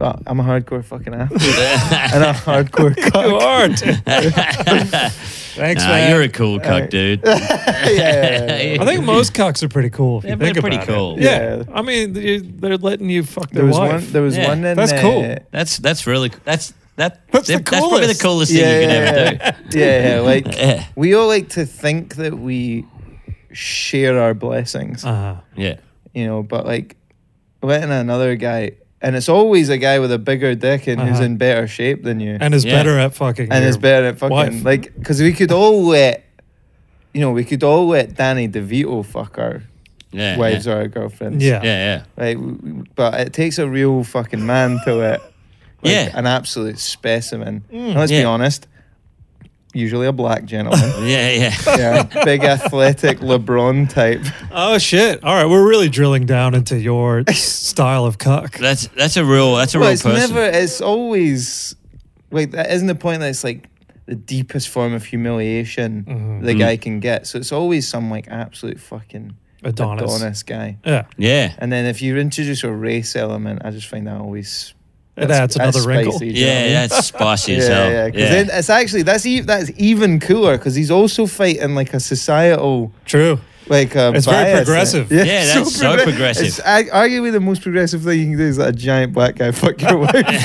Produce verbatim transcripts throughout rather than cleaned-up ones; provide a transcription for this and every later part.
Well, I'm a hardcore fucking athlete and a hardcore cuck. You are. Too. Thanks, Nah, man. you're a cool cuck, Right. dude. yeah, yeah, yeah. I think most cucks are pretty cool. If Yeah, you they're think pretty about cool. It. Yeah. Yeah. I mean, they- they're letting you fuck There their was wife. one. There was Yeah. one in That's uh, cool. That's that's really that's that That's the that's probably the coolest. coolest thing you could ever do. Yeah, yeah. Like Yeah. we all like to think that we share our blessings, Uh-huh. Yeah. you know, but like letting another guy, and it's always a guy with a bigger dick and who's Uh-huh. in better shape than you, And is Yeah. better at fucking. and your is better at fucking wife. like because we could all let, you know, we could all let Danny DeVito fuck our Yeah. wives yeah. or our girlfriends. Yeah. Yeah, yeah. Right, w- w- but it takes a real fucking man to it. Like Yeah. an absolute specimen. And let's be Yeah. honest, usually a black gentleman. Yeah, yeah. yeah, big athletic LeBron type. Oh shit! All right, we're really drilling down into your style of cuck. That's that's a real that's a Well, real it's person. never. It's always like that. Isn't the point that it's like the deepest form of humiliation Mhm. the Mm. guy can get? So it's always some like absolute fucking Adonis. Adonis guy. Yeah, yeah. And then if you introduce a race element, I just find that always. it that's- adds another that's wrinkle. spicy, do you know what I Yeah, mean? that's spicy as Yeah, hell. yeah, because Yeah. then it's actually that's e- that's even cooler because he's also fighting like a societal True. like uh, It's very bias. progressive. Yeah, that's so progre- progressive. It's ar- arguably the most progressive thing you can do is let a giant black guy fuck your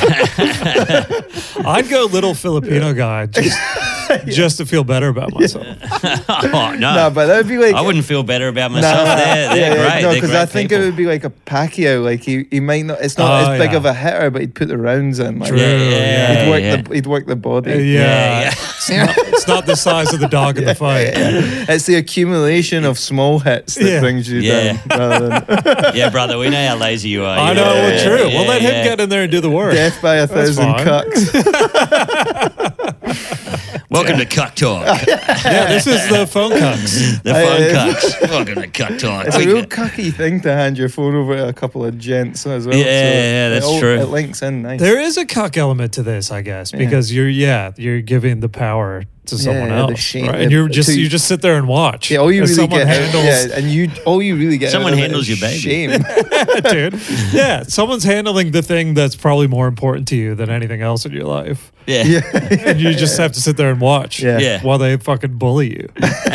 wife. I'd go little Filipino guy just, just to feel better about myself. oh no. no, but that would be like I wouldn't feel better about Nah, myself. They're, they're yeah, yeah, great. No, they're because great I think people. it would be like a Pacquiao. Like he, he might not. It's not Oh, as big yeah. of a hitter, but he'd put the rounds in. Like, True. Yeah, Yeah, yeah, he'd work yeah. the he'd work the body. Uh, yeah, Yeah, yeah. It's, not, it's not the size of the dog in the fight. It's the accumulation of small hits that Yeah. brings you Yeah. down, rather than Yeah, brother, we know how lazy you are. I You know, well, yeah, true. yeah, we'll let him yeah. get in there and do the work. death by a That's thousand fine. cucks. Welcome to Cuck Talk. Yeah, this is the phone cucks. The fun Uh, cucks. Welcome to Cuck Talk. It's a We- real cucky thing to hand your phone over to a couple of gents as well. Yeah, yeah, it that's all- true. It links in nice. There is a cuck element to this, I guess, because you're yeah, you're giving the power to someone yeah, the else, shame- right? And the- you just to- you just sit there and watch. Yeah, all you as really someone get, handles, yeah, and you all you really get. Someone out of it handles is your baby. Shame. dude. Yeah, someone's handling the thing that's probably more important to you than anything else in your life, yeah. yeah, and you just have to sit there and watch. Yeah. Yeah. while they fucking bully you.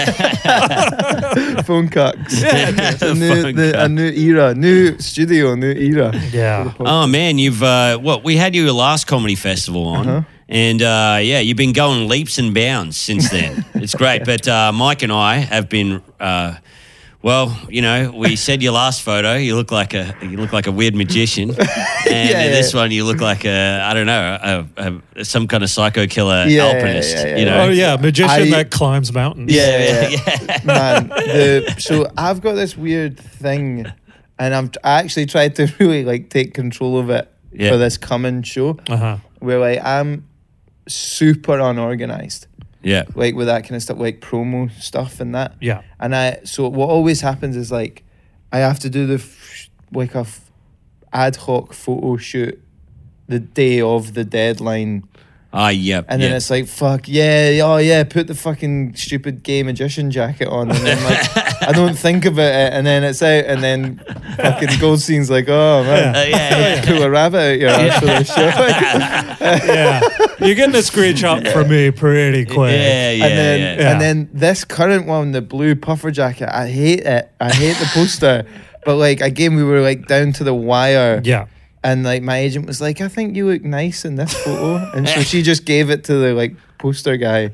phone cucks. Yeah, It's a new, Phone the, a cucks. new era, new studio, new era. Yeah. Oh man, you've uh, what we had your last comedy festival on, Uh-huh. and uh, yeah, you've been going leaps and bounds since then. It's great, but uh, Mike and I have been. Uh, well, you know, we said your last photo, you look like a you look like a weird magician, and Yeah, in this yeah. one, you look like a I don't know, a, a, some kind of psycho killer Yeah, alpinist. yeah, yeah, you yeah. know, Oh yeah, magician I- that climbs mountains. Yeah, yeah, yeah, yeah. man. The, so I've got this weird thing, and I'm I actually tried to really like take control of it Yeah. for this coming show, Uh huh. where like I'm super unorganized, yeah. like with that kind of stuff, like promo stuff and that. Yeah. And I so what always happens is like I have to do the f- like a f- ad hoc photo shoot the day of the deadline. Ah, yeah, And yeah. then it's like, fuck, yeah, oh yeah, put the fucking stupid gay magician jacket on. And then like, I don't think about it. And then it's out. And then fucking Goldstein's like, oh man, Uh, yeah, yeah. pull a rabbit out your ass for this show. Yeah, you're getting a screenshot from me pretty quick. Yeah, yeah, and then yeah. Yeah. and then this current one, the blue puffer jacket, I hate it. I hate the poster. But like again, we were like down to the wire. Yeah. And like my agent was like, I think you look nice in this photo. And so she just gave it to the like poster guy.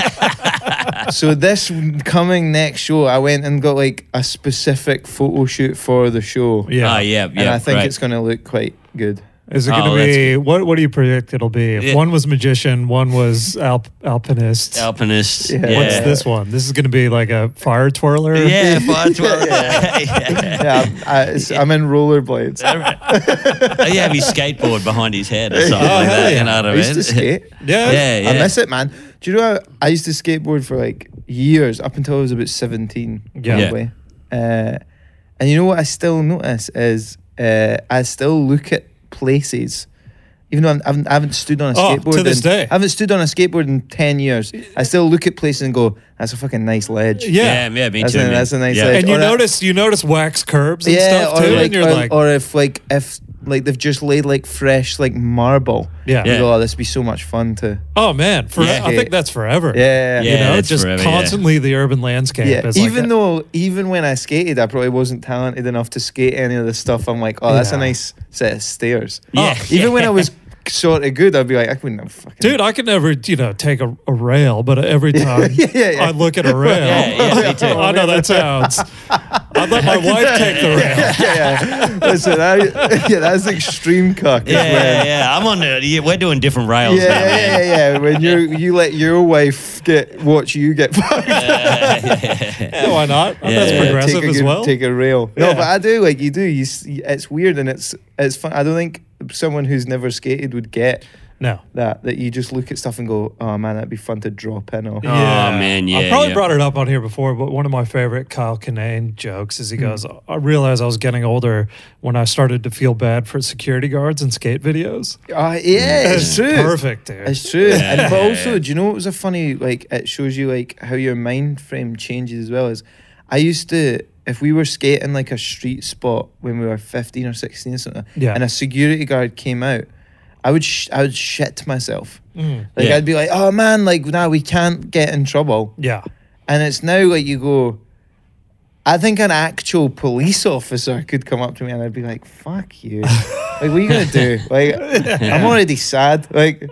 So this coming next show, I went and got like a specific photo shoot for the show. Yeah. Ah, yeah, yeah. And I think right. it's going to look quite good. Is it Oh, going to that's be what? What do you predict it'll be? If Yeah. one was magician, one was alp, alpinist. alpinist. Yeah. Yeah. What's this one? This is going to be like a fire twirler. Yeah, fire twirler. Yeah. yeah. Yeah, I'm, I, it's, I'm in rollerblades. Oh, yeah, have his skateboard behind his head or something Oh, like hell that. yeah. You know what I I mean? used to skate. Yeah. Yeah, yeah. I miss it, man. Do you know I, I used to skateboard for like years up until I was about seventeen, Yeah. probably. Uh, and you know what I still notice is uh, I still look at places. Even though I'm, I, haven't, I haven't stood on a Oh, skateboard to this in, day. I haven't stood on a skateboard in ten years. I still look at places and go, "That's a fucking nice ledge." Yeah. Yeah, yeah, me That's too. a- man. that's a nice yeah. ledge. And you Or that- notice you notice wax curbs and Yeah, stuff or too, like, and you're or, like, or if like if like they've just laid like fresh like marble. Yeah. You Yeah. go, oh, this would be so much fun to. Oh man, for Yeah. I think that's forever. Yeah, You Yeah, know, that's just forever, yeah. constantly the urban landscape. Yeah, is like even a- though even when I skated, I probably wasn't talented enough to skate any of the stuff. I'm like, oh, that's Yeah. a nice set of stairs. Yeah. Even when I was sort of good, I'd be like, I couldn't have fucking. Dude, I could never, you know, take a, a rail, but every time yeah, yeah, yeah. I look at a rail, Yeah, yeah, me too. I know that sounds. I'd let my wife take the rail. yeah, yeah. Listen, I, yeah, that's extreme cuck. is Yeah, when- yeah, yeah. I'm on the. Yeah, we're doing different rails Yeah, now, yeah, man. yeah, yeah. When you you let your wife get watch you get fucked. Yeah, why not? Yeah, that's yeah, progressive take a as good- well. Take a rail. No, Yeah. but I do like you do. You, s- it's weird and it's it's fun. I don't think someone who's never skated would get no. that. That you just look at stuff and go, oh man, that'd be fun to drop in on. Oh, man, yeah, I probably yeah. brought it up on here before, but one of my favorite Kyle Kinane jokes Hmm. is he goes, I realized I was getting older when I started to feel bad for security guards in skate videos. Uh, yeah, it's true. Perfect, dude. It's true. Yeah, and but yeah, also, yeah. do you know what was a funny like? It shows you like how your mind frame changes as well. As I used to, if we were skating like a street spot when we were fifteen or sixteen or something, Yeah. and a security guard came out, I would sh- I would shit myself. Mm. Like Yeah. I'd be like, oh man, like now we can't get in trouble. Yeah. And it's now like you go. I think an actual police officer could come up to me and I'd be like, "Fuck you! Like, what are you gonna do? Like, I'm already sad. Like,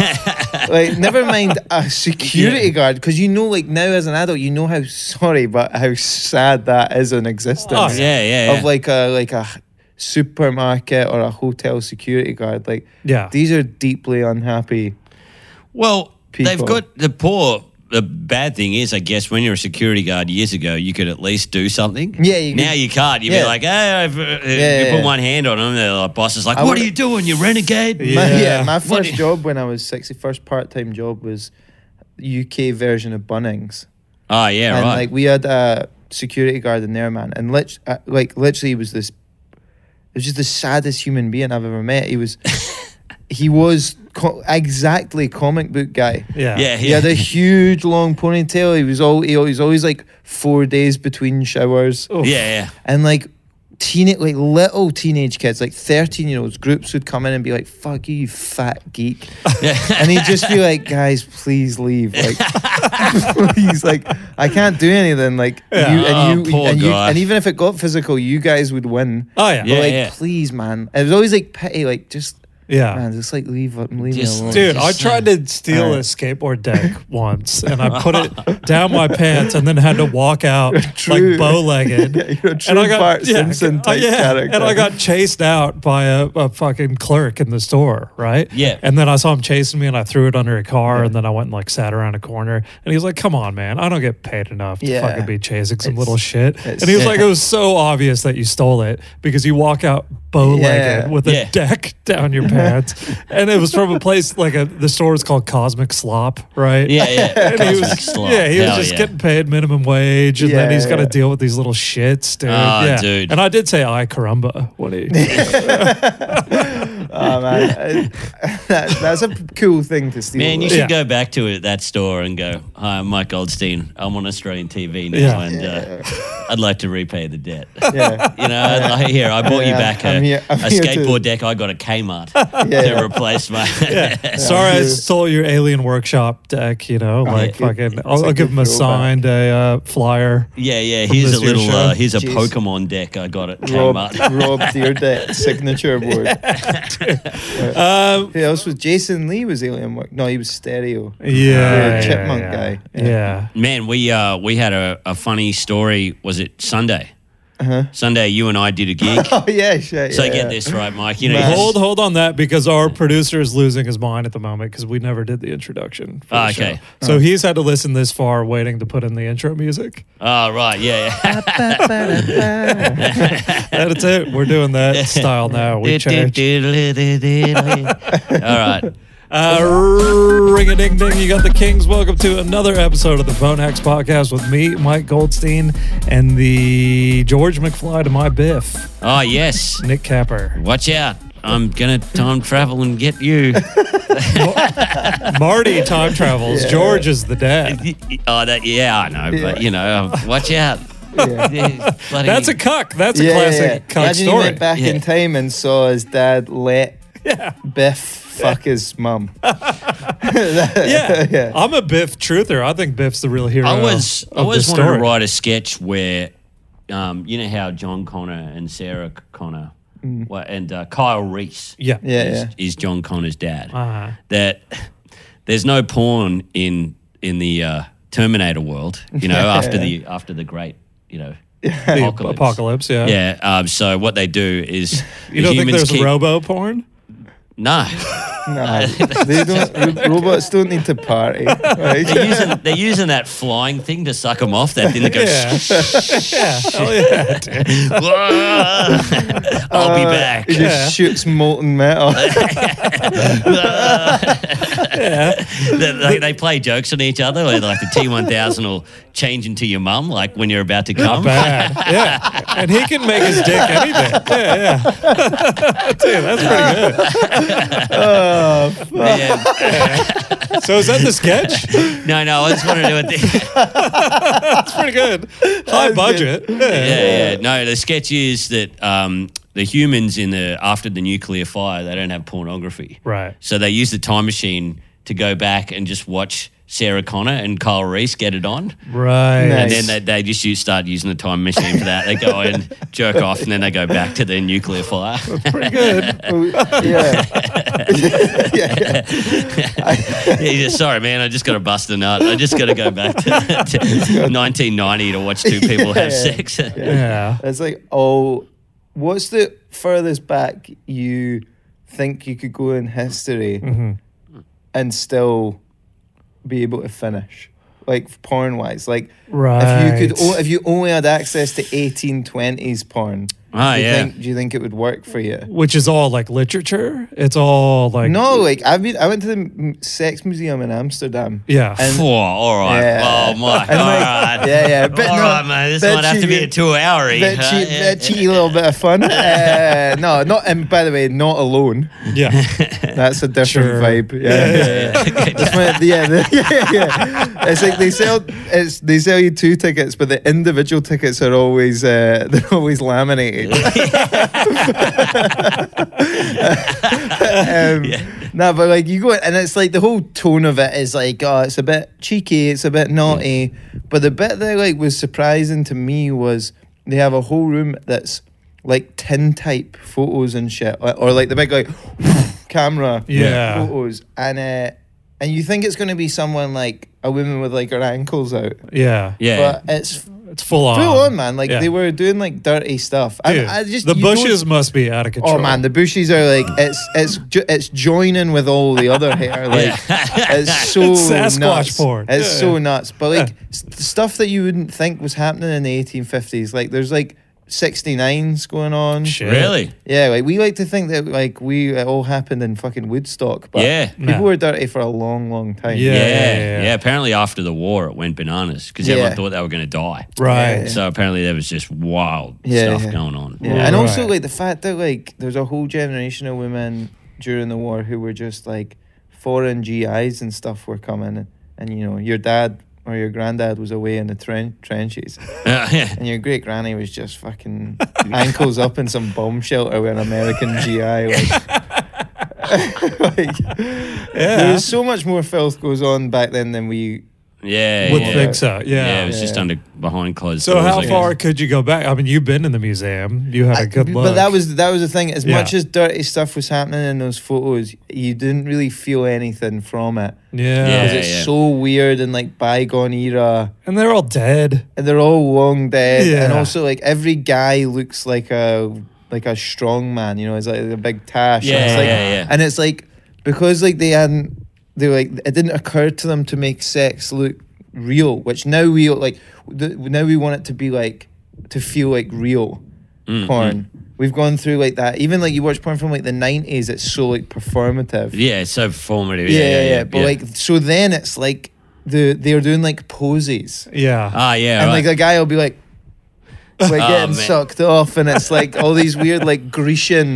like never mind a security Yeah. guard because you know, like now as an adult, you know how sorry, but how sad that is in existence. Oh, Yeah, yeah, yeah. Of like a like a supermarket or a hotel security guard. Like, Yeah. these are deeply unhappy. Well, they've People. got the poor. The bad thing is, I guess, when you're a security guard years ago, you could at least do something. Yeah, you now could- you can't. You'd yeah. be like, hey, I've, uh, Yeah, you yeah, put yeah. one hand on them. The boss is like, I what would- are you doing, you renegade? Yeah. My, yeah, my What first do you- job when I was sixty, first part time job was U K version of Bunnings. Oh, yeah, and right. like we had a security guard in there, man, and lit- uh, like literally he was this. It was just the saddest human being I've ever met. He was, he was co- exactly comic book guy. Yeah. yeah, He had a huge long ponytail. He was all he was always like four days between showers, Oof. yeah, yeah. and like teen like little teenage kids, like thirteen year olds, groups would come in and be like, "Fuck you, you fat geek," and he'd just be like, "Guys, please leave." Like, please, like, I can't do anything. Like, Yeah. you and Oh, you poor and you, guy. and even if it got physical, you guys would win. Oh, yeah. But Yeah, like, yeah. please, man. It was always like pity. Like, just Yeah. man, just like leave, leave Just- me alone. Dude, I Just, tried to steal a Alright. skateboard deck once, and I put it down my pants, and then had to walk out True. like bow-legged. Yeah, you're a and true I got Bart yeah, Simpson uh, type yeah, character. and I got chased out by a, a fucking clerk in the store, right? Yeah. And then I saw him chasing me, and I threw it under a car, and then I went and like sat around a corner, and he was like, "Come on, man, I don't get paid enough to Yeah. fucking be chasing some It's- little shit." it's- And he was like, "It was so obvious that you stole it because you walk out bow-legged Yeah. with a Yeah. deck down your pants," and it was from a place like a the store was called Cosmic Slop, right? Yeah, yeah. And he Cosmic was, slop. yeah, he was Hell just yeah. getting paid minimum wage, and then Yeah, he's got to yeah. deal with these little shits, dude. Oh, yeah. dude. And I did say "I caramba" when he. Oh man, I- that, that's a cool thing to steal. Man, you though. should Yeah. go back to it, that store and go, "Hi, I'm Mike Goldstein. I'm on Australian T V now, Yeah. and uh, I'd like to repay the debt." yeah. You know, I'd like, here, I bought you Yeah, back a, I'm here- I'm a here to- skateboard deck I got at Kmart Yeah, to yeah. replace my. Yeah. Sorry, I dude. stole your Alien Workshop deck. You know, like good- fucking. it's I'll, a I'll give good him a throwback. signed a uh, flyer. Yeah, yeah. From Here's this a year's little. show. Uh, here's a Jeez. Pokemon deck I got at Rob, Kmart. Rob Deerdeck signature board. Um, Who else was Jason Lee? Was Alien Work? No, he was Stereo. yeah, yeah, chipmunk yeah. guy. Yeah. Yeah. Man, we uh we had a, a funny story. Was it Sunday? Uh-huh. Sunday, you and I did a gig. Oh yeah, shit. So yeah, get yeah. this right, Mike. You know, Man. you Hold, just- hold on that because our producer is losing his mind at the moment because we never did the introduction. For Ah, the show. okay. So he's had to listen this far waiting to put in the intro music. Oh right, yeah, yeah. That's it. We're doing that style now. We changed. All right. Uh, ring a ding ding. You got the Kings. Welcome to another episode of the Phone Hacks Podcast with me, Mike Goldstein, and the George McFly to my Biff, Oh yes. Nick Capper. Watch out. I'm gonna time travel and get you. Marty time travels. Yeah. George is the dad. Oh, that yeah, I know, but you know, watch out. Yeah. Bloody- That's a cuck. That's a Yeah, classic yeah, yeah. cuck Imagine he story. went back Yeah. in time and saw his dad let Yeah. Biff fuck his mum. Yeah. Yeah. I'm a Biff truther. I think Biff's the real hero. I was I of always this wanted story. to write a sketch where, um, you know how John Connor and Sarah Connor, wa- and uh, Kyle Reese, Yeah. Yeah, is, yeah. is John Connor's dad. Uh-huh. That there's no porn in in the uh, Terminator world. You know, after the after the great, you know, The apocalypse. apocalypse. Yeah. Yeah. Um, so what they do is You the don't think humans there's keep, robo porn? no. No, they don't. ro- Robots don't need to party. Right? They're using, they're using that flying thing to suck them off. That thing that goes. Yeah. yeah. Hell yeah. dude. I'll be Uh, back. He just shoots molten metal. they, they- they play jokes on each other. Where like the T one thousand will change into your mum, like when you're about to come. Bad. Yeah. And he can make his dick anything. Yeah, yeah. Dude, that's pretty good. Oh, fuck. Yeah. So is that the sketch? No, no, I just want to do it. That's pretty good. High budget. Yeah. Yeah, yeah. No, the sketch is that um, the humans in the after the nuclear fire, they don't have pornography. Right. So they use the time machine to go back and just watch Sarah Connor and Kyle Reese get it on. Right. Nice. And then they, they just use, start using the time machine for that. They go and jerk off, and then they go back to the nuclear fire. Pretty good. Oh, yeah. yeah, yeah. Yeah, he's just, sorry, man, I just got to bust a nut. I just got to go back to, to nineteen ninety to watch two people have Yeah. sex. Yeah. It's like, oh, what's the furthest back you think you could go in history Mm-hmm. and still be able to finish, like porn wise? Like, Right. if you could, o- if you only had access to eighteen twenties porn, Ah, do you yeah. think, do you think it would work for you? Which is all like literature. It's all like No, like I've been, I went to the M- Sex Museum in Amsterdam. Yeah. And- Oh, all right. Yeah. Oh, my. And all like- right. yeah, yeah, but all no, right, man. This bit might have to be a cheeky- two-hour. Bit, huh? cheat, Yeah. bit cheeky little bit of fun. Uh, no, not. And by the way, not alone. Yeah. That's a different Sure. vibe. Yeah, Yeah, yeah, yeah, That's when- yeah, the- yeah, yeah. It's like they sell. It's they sell you two tickets, but the individual tickets are always uh, they're always laminated. um, No, but like you go and it's like the whole tone of it is like, oh, it's a bit cheeky, it's a bit naughty. But the bit that like was surprising to me was they have a whole room that's like tintype photos and shit, or, or like the big like camera Yeah. photos, and uh, and you think it's going to be someone like a woman with like her ankles out, Yeah. Yeah. but it's It's full on. full on, man. Like Yeah. they were doing like dirty stuff. Dude, And I just the you don't- bushes must be out of control. Oh man, the bushes are like it's it's jo- it's joining with all the other hair. Like it's so It's Sasquatch nuts. porn. It's Yeah. so nuts. But like s- stuff that you wouldn't think was happening in the eighteen fifties. Like there's like sixty-nines going on. Shit. Really? Yeah, like we like to think that like we it all happened in fucking Woodstock, but Yeah. people No. were dirty for a long, long time. Yeah. Yeah, yeah, yeah. Apparently, after the war, it went bananas because Yeah. everyone thought they were going to die. Right. Yeah. So apparently, there was just wild Yeah, stuff yeah. going on. Yeah. And also Right. like the fact that like there's a whole generation of women during the war who were just like foreign G Is and stuff were coming, and, and you know your dad or your granddad was away in the tren- trenches, yeah. and your great granny was just fucking ankles up in some bomb shelter with an American G I. Like, like Yeah. there was so much more filth goes on back then than we. Yeah, Would yeah. think so. Yeah. Yeah, it was Yeah. just under behind closed So doors. how I guess. far could you go back? I mean, you've been in the museum. You had a I- good look. But that was that was the thing. As Yeah. much as dirty stuff was happening in those photos, you didn't really feel anything from it. yeah. Because Yeah, it's yeah. so weird and like bygone era, And they're all dead. and they're all long dead, and Yeah. also like every guy looks like a like a strong man. You know, it's like a big tash. and Yeah, it's like, yeah, yeah. And it's like because like they hadn't, they were like it didn't occur to them to make sex look real, which now we like the, now we want it to be like to feel like real Mm, porn. We've gone through like that. Even like you watch porn from like the nineties, it's so like performative. Yeah, it's so formative. Yeah, Yeah, yeah, yeah. yeah. But like, so then it's like the they're doing like poses, Yeah. ah, yeah, and right. like a guy will be like, like Oh, getting man. sucked off, and it's like all these weird like Grecian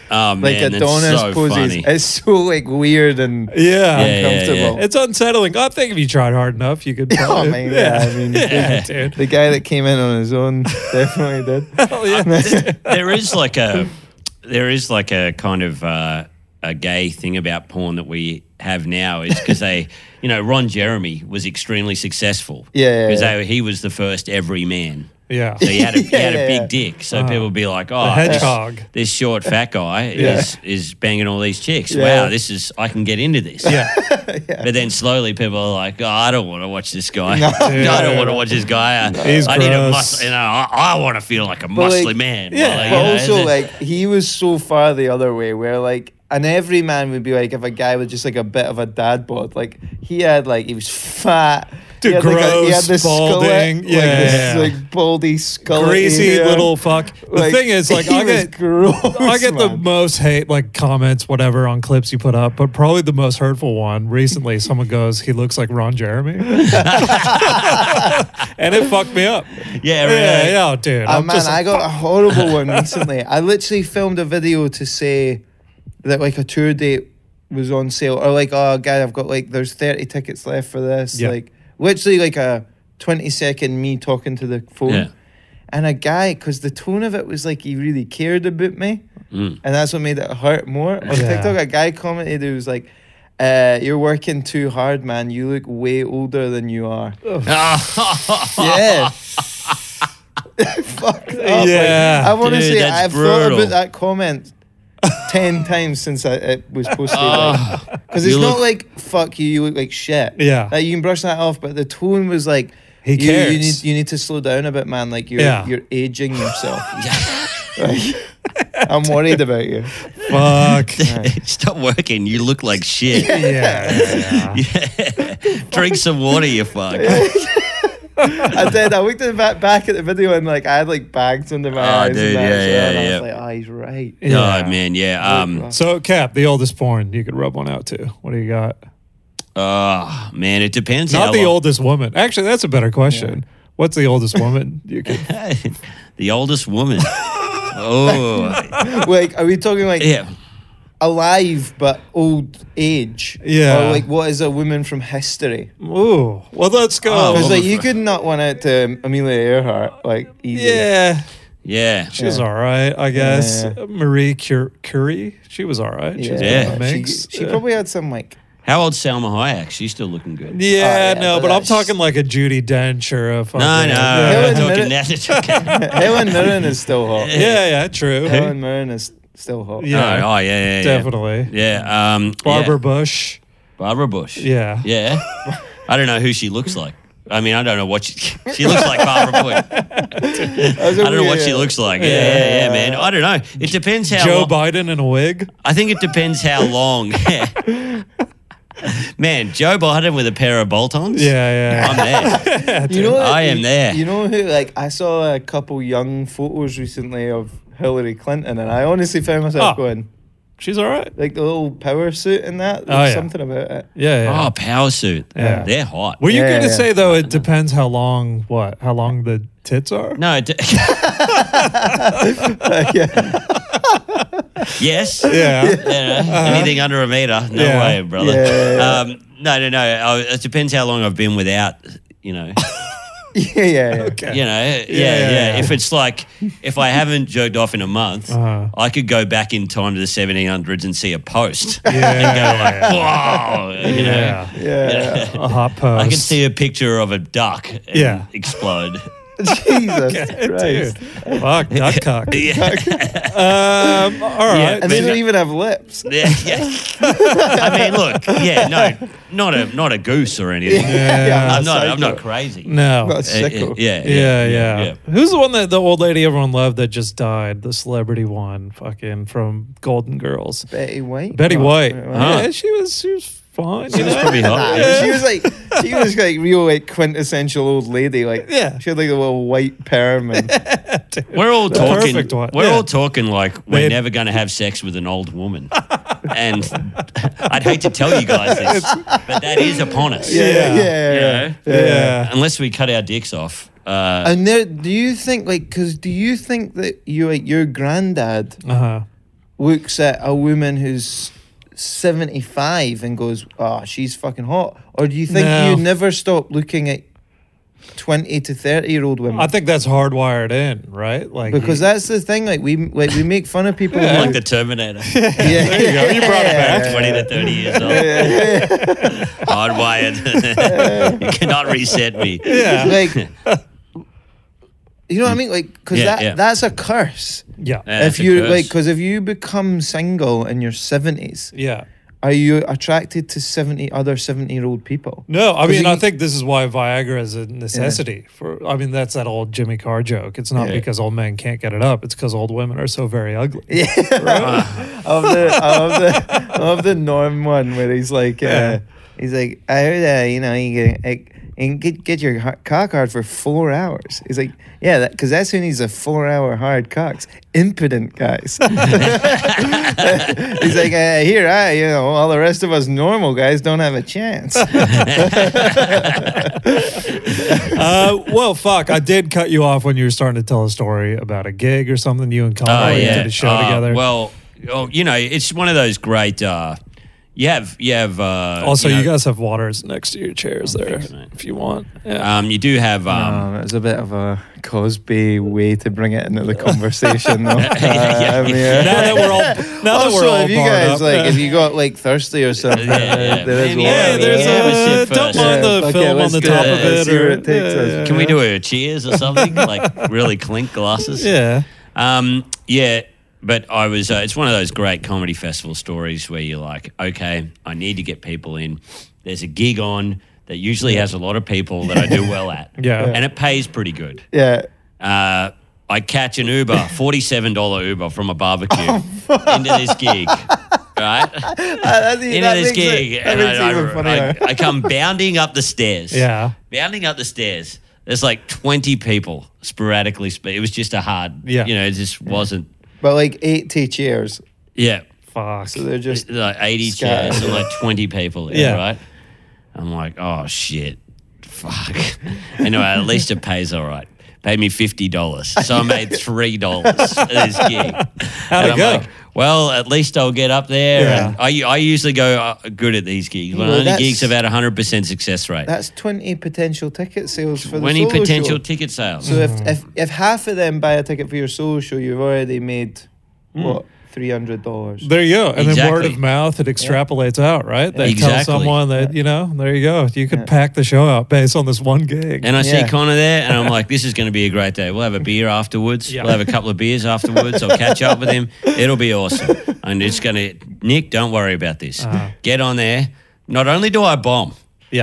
Oh, like man, that's Adonis so poses. funny. It's so like weird and Yeah. Yeah, yeah, uncomfortable. yeah. It's unsettling. I think if you tried hard enough, you could. Oh Probably, man, yeah. I mean, yeah, dude. the guy that came in on his own definitely did. Hell yeah. There is like a, there is like a kind of uh, a gay thing about porn that we have now is because they, you know, Ron Jeremy was extremely successful. Yeah, yeah, because yeah. he was the first everyman. Yeah. So he had a, he had Yeah, a big yeah. dick. So Uh, people would be like, oh, the hedgehog. This, this short fat guy Yeah. is is banging all these chicks. Yeah. Wow, this is I can get into this. Yeah. But then slowly people are like, oh, I don't want to watch this guy. No. I don't want to watch this guy. I, He's I need a gross. muscle, you know, I, I want to feel like a But, muscly like, man. yeah, Like, But you know, also, is it- like, he was so far the other way, where like an everyman would be like if a guy was just like a bit of a dad bod. Like he had like he was fat. Dude, he had, like, a, he gross, had this balding, skullet, yeah, like this yeah. like baldy skull, Greasy little fuck. The thing is, like, I get, I get the most hate, like, comments, whatever, on clips you put up, but probably the most hurtful one recently, someone goes, he looks like Ron Jeremy. And it fucked me up. yeah, really. Yeah, yeah, dude. Oh I'm man, just I like, got a horrible one recently. I literally filmed a video to say that like a tour date was on sale, or like, oh, guy, I've got like there's thirty tickets left for this. Yeah. Like literally like a twenty second me talking to the phone, Yeah. and a guy, because the tone of it was like he really cared about me, Mm. and that's what made it hurt more. On Yeah. TikTok, a guy commented, it was like, uh, "You're working too hard, man. You look way older than you are." Yeah. Fuck up. Yeah. Like, I want to Dude, say that's I've brutal. thought about that comment ten times since I, it was posted. Because You it's not look- like "fuck you, you look like shit." Yeah. Like, you can brush that off, but the tone was like, He you, cares. You need, you need to slow down a bit, man. Like you're Yeah. you're aging yourself. Like, I'm worried about you. fuck. Stop working. You look like shit. Yeah, yeah, yeah. Yeah. Drink some water, you fuck. I did. I looked at the back, back at the video and like I had like bags under my Oh, eyes. dude, and that, yeah, so, yeah, and I yeah. was like, oh, he's right. Yeah. Oh, man, yeah. Um, So, Cap, the oldest porn you could rub one out to. What do you got? oh, man, it depends. Not how the long- oldest woman. Actually, that's a better question. What's the oldest woman you could? The oldest woman. Oh, Like, are we talking like yeah. alive but old age? Yeah. Or like, what is a woman from history? Ooh, well, let's go. Oh, Because well, like you could knock one out to Amelia Earhart like easy. yeah, Yeah. she was Yeah. all right, I guess. Yeah. Marie Cur- Curie, she was all right. She was Yeah. good in the She, mix. she probably had some like. How old's Salma Hayek? She's still looking good. Yeah, Oh, yeah, no, but but I'm that's- talking like a Judy Dench or a fucking. No, no, Yeah, I'm Helen talking Mirren- now. It's okay. Helen Mirren is still hot. yeah, yeah, true. Helen Mirren is still hot. Yeah. Oh, oh, yeah, yeah, yeah. Definitely. Yeah. Um, Barbara yeah. Bush. Barbara Bush. Yeah. Yeah. I don't know who she looks like. I mean, I don't know what she. She looks like Barbara Bush. I don't know what she looks like. Yeah, yeah, yeah, Yeah. man. I don't know. It depends how. Joe long, Biden in a wig. I think it depends how long. Man, Joe Biden with a pair of bolt-ons. Yeah, I'm yeah. there. You know, I am there. You know who? Like, I saw a couple young photos recently of Hillary Clinton, and I honestly found myself Oh. going, She's all right. like the little power suit and that. Oh, There's yeah. something about it. Yeah, yeah. Oh, power suit. Yeah. They're hot. Were you Yeah, going to yeah. say though? It depends how long. What? How long the tits are? No. It d- yeah. yes. Yeah. You know, anything under a meter, no Yeah. way, brother. Yeah, yeah, yeah. Um, no, no, no. Uh, It depends how long I've been without. You know. yeah, yeah, yeah. Okay. You know, yeah, yeah, yeah, yeah. If it's like, if I haven't jerked off in a month, Uh-huh. I could go back in time to the seventeen hundreds and see a post Yeah. and go like, wow, you know. Yeah. Yeah. A hot post. I can see a picture of a duck and Yeah. explode. Jesus Dude. Christ. Fuck, duck cock. yeah. Um, all right. Yeah, And they Man, don't no- even have lips. Yeah, yeah. I mean, look, yeah, no, not a not a goose or anything. Yeah. I'm not. I'm psycho. not crazy. No. Not Uh, sicko. yeah, Yeah, yeah, Who's the one that the old lady everyone loved that just died? The celebrity one, fucking from Golden Girls. Betty White. Betty Oh, White. Huh. Yeah, she was she was fine. She you was know? pretty hot. Nah, Yeah. She was like, she was like real like quintessential old lady. Like, Yeah. she had like a little white perm and We're all The talking. perfect one. We're Yeah. all talking like we're They'd- never going to have sex with an old woman, and I'd hate to tell you guys this, but that is upon us. yeah, Yeah. yeah, yeah. You know? yeah. Yeah. Unless we cut our dicks off. Uh, And there, do you think like, because do you think that you like your granddad Uh huh. looks at a woman who's seventy-five and goes, "Oh, she's fucking hot"? Or do you think No. you never stop looking at twenty to thirty year old women? I think that's hardwired in, right? Like Because you- that's the thing. Like we like we make fun of people. like who, the Terminator. yeah, There you go. You brought it back. twenty to thirty years old. Hardwired. You cannot reset me. yeah, Like, you know what I mean? Like, because Yeah, that yeah. that's a curse. yeah, Yeah, it's if a you curse. like, because if you become single in your seventies, yeah. are you attracted to seventy other seventy year old people? No, I 'Cause mean, you- I think this is why Viagra is a necessity for. I mean, that's that old Jimmy Carr joke. It's not Yeah. because old men can't get it up. It's because old women are so very ugly. Yeah, of the of the of the Norm one where he's like, uh, Yeah. he's like, I heard, uh, you know, you can, like, you can get get your ha- cock hard for four hours. He's like, yeah, because that's who needs a four hour hard cocks. Impotent guys. He's like, uh, here, I, you know, all the rest of us normal guys don't have a chance. uh, well, fuck, I did cut you off when you were starting to tell a story about a gig or something. You and Oh, Conor yeah. did a show Uh, together. Well, oh, you know, it's one of those great. Uh, you have, you have. Uh, also, you, you, know, guys have waters next to your chairs there, thanks, mate. if you want. Yeah. Um, you do have. Um, Um, it was a bit of a Cosby way to bring it into the conversation, though. Yeah, yeah, Uh, I mean, yeah. now that we're all, now that also, we're all if you barred guys up, like, yeah. if you got like thirsty or something, Yeah, yeah. there is Maybe- water. yeah, there's Yeah, a let's sit don't first. mind the Yeah, okay, film on let's the do top it. of it. Let's see or, where it takes yeah, us. yeah, Can we yeah. do a cheers or something? Like really clink glasses? Yeah. Um, yeah, but I was. Uh, it's one of those great comedy festival stories where you're like, okay, I need to get people in. There's a gig on that usually has a lot of people that I do well at. Yeah. and it pays pretty good. Yeah. Uh, I catch an Uber, forty-seven dollars Uber from a barbecue Oh, into this gig, right? That, Into that this makes it- gig, that and makes it I, even I, funnier. I, I come bounding up the stairs. Yeah. Bounding up the stairs. There's like twenty people sporadically. Sp- it was just a hard, Yeah. you know, it just wasn't. But like eighty chairs, Yeah. Fuck. so they're just like eighty scattered. chairs and like twenty people there, Yeah. right? I'm like, oh shit, fuck. Anyway, at least it pays all right. Paid me fifty dollars, so I made three dollars at this gig. How'd And it I'm go? like, well, at least I'll get up there. Yeah. And I, I usually go uh, good at these gigs. When Well, only that's- gigs have had a hundred percent success rate. that's twenty potential ticket sales for the Twenty solo potential show. ticket sales. So if, if if half of them buy a ticket for your solo show, you've already made what three hundred dollars. There you go. And then word Exactly. of mouth, it extrapolates out, right? They Exactly. tell someone that, you know, there you go. You could Yeah. pack the show out based on this one gig. And I see Yeah. Connor there, and I'm like, this is going to be a great day. We'll have a beer afterwards. Yeah. We'll have a couple of beers afterwards. I'll catch up with him. It'll be awesome. I'm just going to, Nick, don't worry about this. Uh-huh. Get on there. Not only do I bomb, yeah.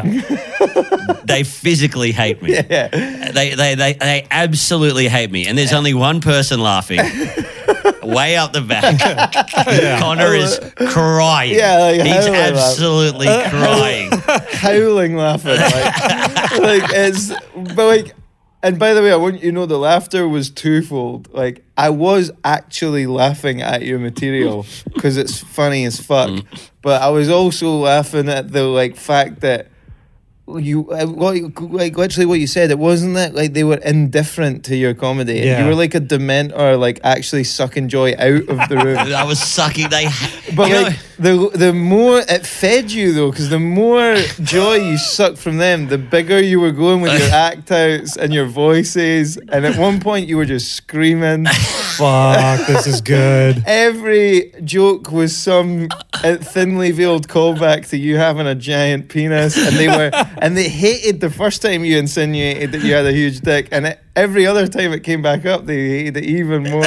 they physically hate me. Yeah. They, they, they, they absolutely hate me. And there's only one person laughing. Way up the back. Connor is crying. Yeah, like, He's howling laugh. absolutely crying. Howling laughing, like, like it's, but like, and by the way, I want you to know the laughter was twofold. Like, I was actually laughing at your material because it's funny as fuck, Mm. but I was also laughing at the like fact that you, uh, what, like literally what you said. It wasn't that like they were indifferent to your comedy. Yeah. You were like a dementor, like actually sucking joy out of the room. I was sucking. They, But you know- like the the more it fed you though, because the more joy you sucked from them, the bigger you were going with your act outs and your voices. And at one point, you were just screaming. Fuck, this is good. Every joke was some uh, thinly veiled callback to you having a giant penis, and they were and they hated the first time you insinuated that you had a huge dick, and it, every other time it came back up, they hated it even more.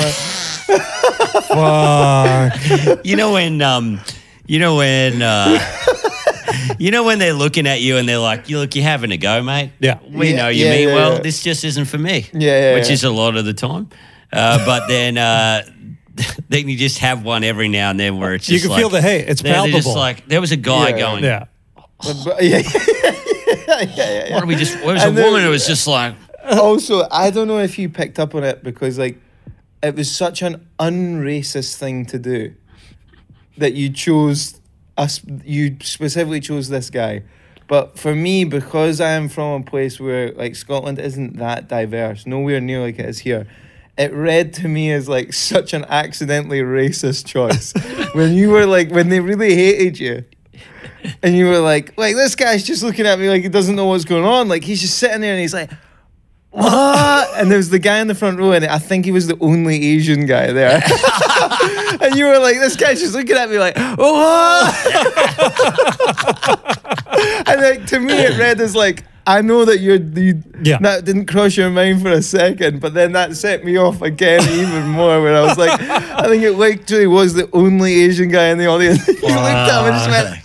Fuck. You know when, um, you know when, uh, you know when they're looking at you and they're like, "You look, you're having a go, mate. Yeah. we Yeah, know you yeah, mean yeah, well. yeah. This just isn't for me. Yeah, yeah, which yeah. is a lot of the time. Uh, but then, uh, then you just have one every now and then where it's You just can like, feel the hate. It's they're- they're just palpable. like there was a guy Yeah. going, Yeah. But, but- yeah, yeah, yeah, yeah, yeah. "What are we just?" There was a And then- woman who was just like, Also, I don't know if you picked up on it because like it was such an unracist thing to do that you chose us. You specifically chose this guy. But for me, because I am from a place where like Scotland isn't that diverse, nowhere near like it is here, it read to me as like such an accidentally racist choice. When you were like, when they really hated you. And you were like, like, this guy's just looking at me like he doesn't know what's going on. Like, he's just sitting there and he's like, what? And there was the guy in the front row, and I think he was the only Asian guy there. And you were like, this guy's just looking at me like, what? And like, to me, it read as like, I know that you're, you, Yeah. that didn't cross your mind for a second, but then that set me off again even more, where I was like, I think it literally was the only Asian guy in the audience. You looked at him and just went,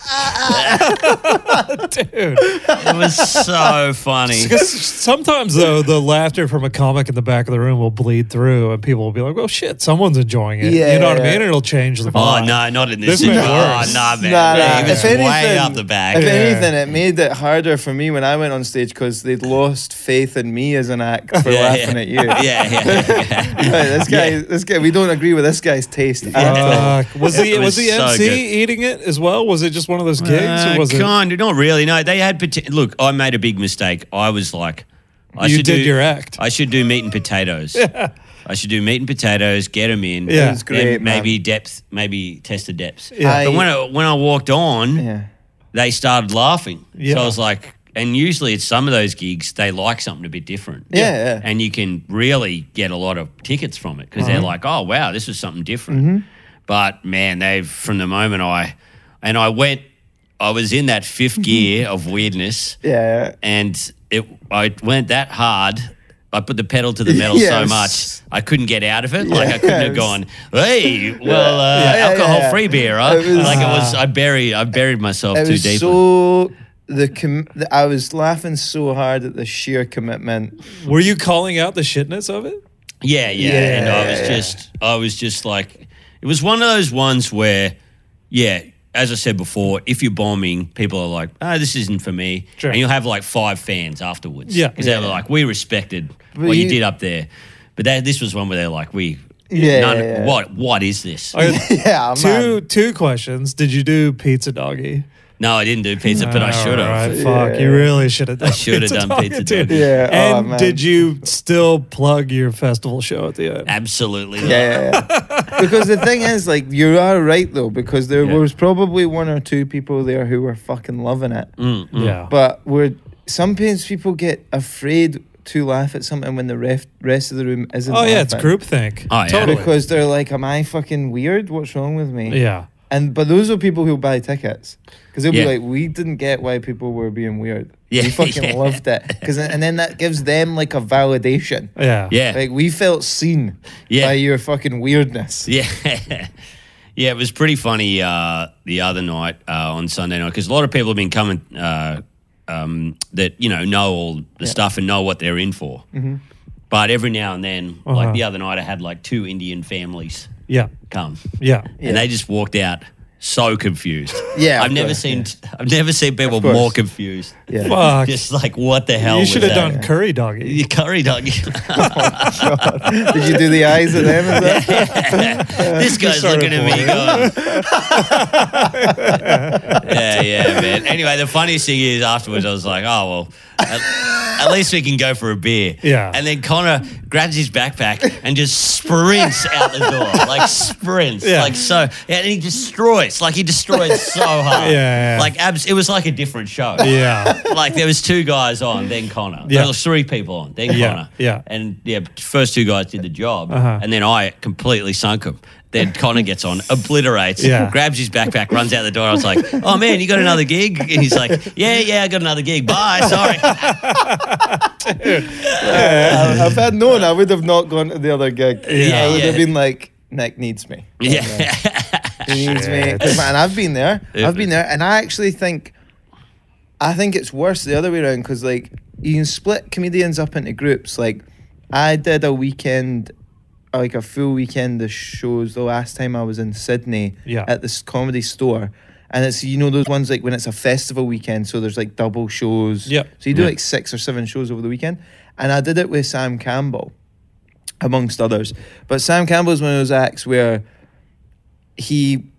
Dude. It was so funny. Because sometimes, though, the laughter from a comic in the back of the room will bleed through, and people will be like, well, shit, someone's enjoying it. Yeah, you know what I yeah. mean? It'll change the Oh, vibe. no, not in this. This made it oh, worse. nah, man. Nah, nah. He was If way anything- up the back. If Yeah. anything, it made it harder for me when I went on stage because they'd lost faith in me as an act for Yeah, laughing yeah. at you. Yeah, yeah, yeah. Right, this guy, this guy, we don't agree with this guy's taste. at all. Uh, was the It was was the so M C good. eating it as well? Was it just one of those gigs? Uh, or was it? kind of, not really. No, they had. pota- Look, I made a big mistake. I was like, I You should did do, your act. I should do meat and potatoes. I should do meat and potatoes. Get them in. Yeah. It was great, and maybe man. depth. Maybe test the depths. Yeah. I- But when I, when I walked on, Yeah. they started laughing. Yeah. So I was like, and usually at some of those gigs, they like something a bit different. Yeah, yeah. And you can really get a lot of tickets from it because they're Uh-huh. like, oh, wow, this is something different. Mm-hmm. But man, they've, from the moment I, and I went, I was in that fifth gear of weirdness Yeah. and it, I went that hard. I put the pedal to the metal so Yes. much I couldn't get out of it. Like I couldn't have Yes. gone, hey, well, uh, Yeah, yeah, alcohol-free yeah. beer. Huh? It was- like it was, I buried, I buried myself It too was deeply. so the, com- the I was laughing so hard at the sheer commitment. Were you calling out the shitness of it? Yeah, yeah, Yeah, and I was yeah. just, I was just like, it was one of those ones where, yeah, as I said before, if you're bombing, people are like, oh, this isn't for me. Sure. And you'll have like five fans afterwards. Yeah. Because they were like, we respected But what you, you- did up there. But that, this was one where they're like, we, Yeah, none, yeah, yeah. what, what is this? I got Yeah, two man. two questions. Did you do pizza doggy? No, I didn't do pizza, but I should have. All right, fuck. Yeah. You really should have done should have pizza done doggy, pizza dude. doggy. Yeah, oh, And man. did you still plug your festival show at the end? Absolutely. not. Yeah, yeah, yeah. Because the thing is, like, you are right though, because there Yeah. was probably one or two people there who were fucking loving it. Mm, mm. Yeah. But we're sometimes people get afraid to laugh at something when the ref, rest of the room isn't. Oh yeah, it's laughing. groupthink. Oh, yeah. Totally. Because they're like, "Am I fucking weird? What's wrong with me?" Yeah. And but those are people who buy tickets because they'll Yeah. be like, "We didn't get why people were being weird. Yeah, we fucking yeah. loved it." Because and then that gives them like a validation. Yeah. Yeah. Like we felt seen Yeah. by your fucking weirdness. Yeah. Yeah, it was pretty funny uh, the other night uh, on Sunday night because a lot of people have been coming uh, um, that, you know, know all the stuff and know what they're in for. Mm-hmm. But every now and then, Uh-huh. like the other night, I had like two Indian families Yeah. come Yeah. Yeah. and they just walked out so confused. Yeah, I've of never course, seen I've never seen people course. more confused. Yeah. Fuck. Just like, what the hell You was should have that? done curry doggy. You curry dog. Did you do the eyes at them? Is that? This guy's started looking at me going, yeah, yeah, man. Anyway, the funniest thing is afterwards, I was like, oh, well, at, at least we can go for a beer. Yeah. And then Connor grabs his backpack and just sprints out the door, like sprints, Yeah. like so. Yeah, and he destroys, like he destroyed so hard. Yeah, yeah. Like, abs- it was like a different show. Yeah. Like there was two guys on, then Connor. Yeah. There was three people on, then Yeah, Connor. yeah. And yeah, first two guys did the job, Uh-huh. and then I completely sunk him. Then Connor gets on, obliterates, Yeah. grabs his backpack, runs out the door. I was like, "Oh man, you got another gig?" And he's like, "Yeah, yeah, I got another gig. Bye, sorry." Yeah, I- I've had known I would have not gone to the other gig. Yeah, I would yeah. have been like, Nick needs me. Yeah, He needs me. 'Cause, man, I've been there. Yeah. I've been there, and I actually think, I think it's worse the other way around because like you can split comedians up into groups. Like I did a weekend, like a full weekend of shows the last time I was in Sydney Yeah. at this comedy store. And it's, you know, those ones like when it's a festival weekend, so there's like double shows. Yep. So you do Yeah. like six or seven shows over the weekend. And I did it with Sam Campbell, amongst others. But Sam Campbell is one of those acts where he,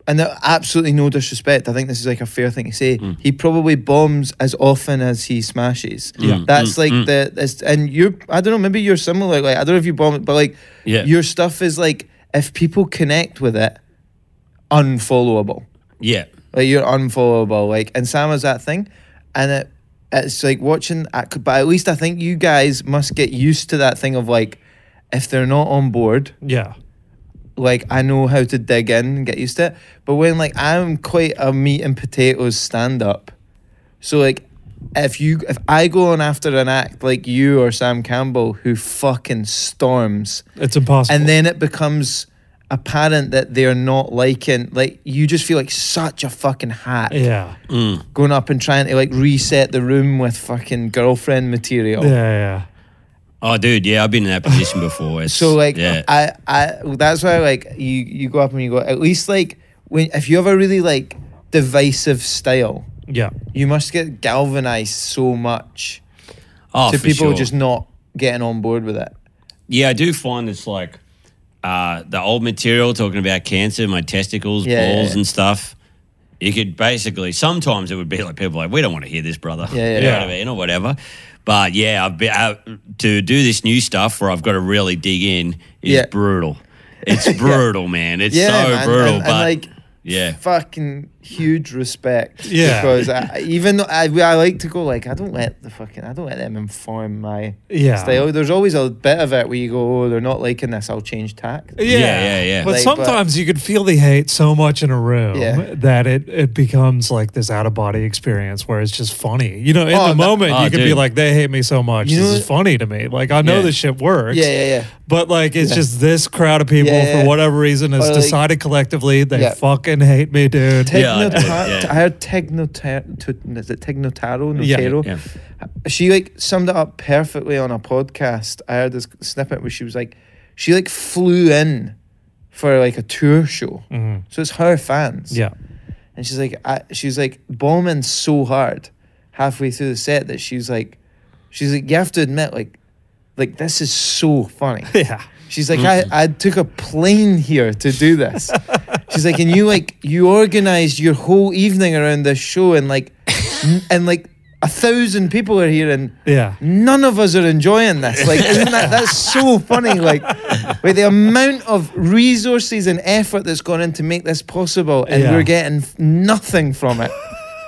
and there- absolutely no disrespect, I think this is like a fair thing to say. Mm. He probably bombs as often as he smashes. Yeah. That's Mm, like mm. the it's, and you're I don't know, maybe you're similar. Like I don't know if you bomb it, but like Yeah. your stuff is like if people connect with it, unfollowable. Yeah. Like you're unfollowable. Like and Sam has that thing, and it it's like watching. But at least I think you guys must get used to that thing of like if they're not on board. Yeah. Like I know how to dig in and get used to it. But when like I'm quite a meat and potatoes stand up. So like if you if I go on after an act like you or Sam Campbell who fucking storms, It's impossible. and then it becomes apparent that they're not liking, like you just feel like such a fucking hack yeah. Mm. going up and trying to like reset the room with fucking girlfriend material. Yeah, yeah. Oh, dude, yeah, I've been in that position before. It's, So like yeah. I, I that's why like you you go up and you go at least like when if you have a really like divisive style, Yeah. you must get galvanized so much oh, to for people sure. just not getting on board with it. Yeah, I do find it's like uh, the old material talking about cancer, my testicles, Yeah, yeah, balls, yeah. and stuff. You could basically, sometimes it would be like people like, we don't want to hear this, brother. Yeah, yeah, you know yeah. what I mean, or whatever. But yeah, I've been, uh, to do this new stuff where I've got to really dig in is Yeah. brutal. It's brutal, man. It's Yeah, so man, brutal. and- and, but like, yeah, Fucking huge respect. Yeah. Because I, even though I, I like to go like I don't let the fucking I don't let them inform my Yeah. style. There's always a bit of it where you go, oh, they're not liking this, I'll change tack. Yeah, yeah, yeah. But Like, sometimes you could feel the hate so much in a room Yeah. that it, it becomes like this out of body experience where it's just funny. You know, in Oh, the no- moment, oh, you could be dude. like, they hate me so much. You this know- is funny to me. Like, I know Yeah. this shit works. Yeah, yeah, yeah. But like, it's Yeah. just this crowd of people Yeah, yeah. for whatever reason has Or, like- decided collectively they Yeah. fucking hate me, dude. Yeah, I do, Tegnota- yeah. I heard Tegnota- is it Tegnotaro? Yeah, Notaro? yeah. She like summed it up perfectly on a podcast. I heard this snippet where she was like, she like flew in for like a tour show. Mhm. So it's her fans. Yeah. And she's like, I, she's like bombing so hard halfway through the set that she's like, she's like, you have to admit, like, like this is so funny. Yeah. She's like, I, I took a plane here to do this. She's like, and you like, you organized your whole evening around this show, and like, n- and like a thousand people are here, and Yeah. none of us are enjoying this. Like, isn't that that's so funny? Like, with the amount of resources and effort that's gone in to make this possible, and Yeah. we're getting f- nothing from it.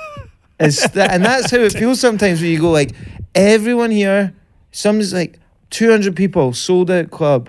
It's that, and that's how it feels sometimes when you go like, everyone here, some's like two hundred people, sold out club.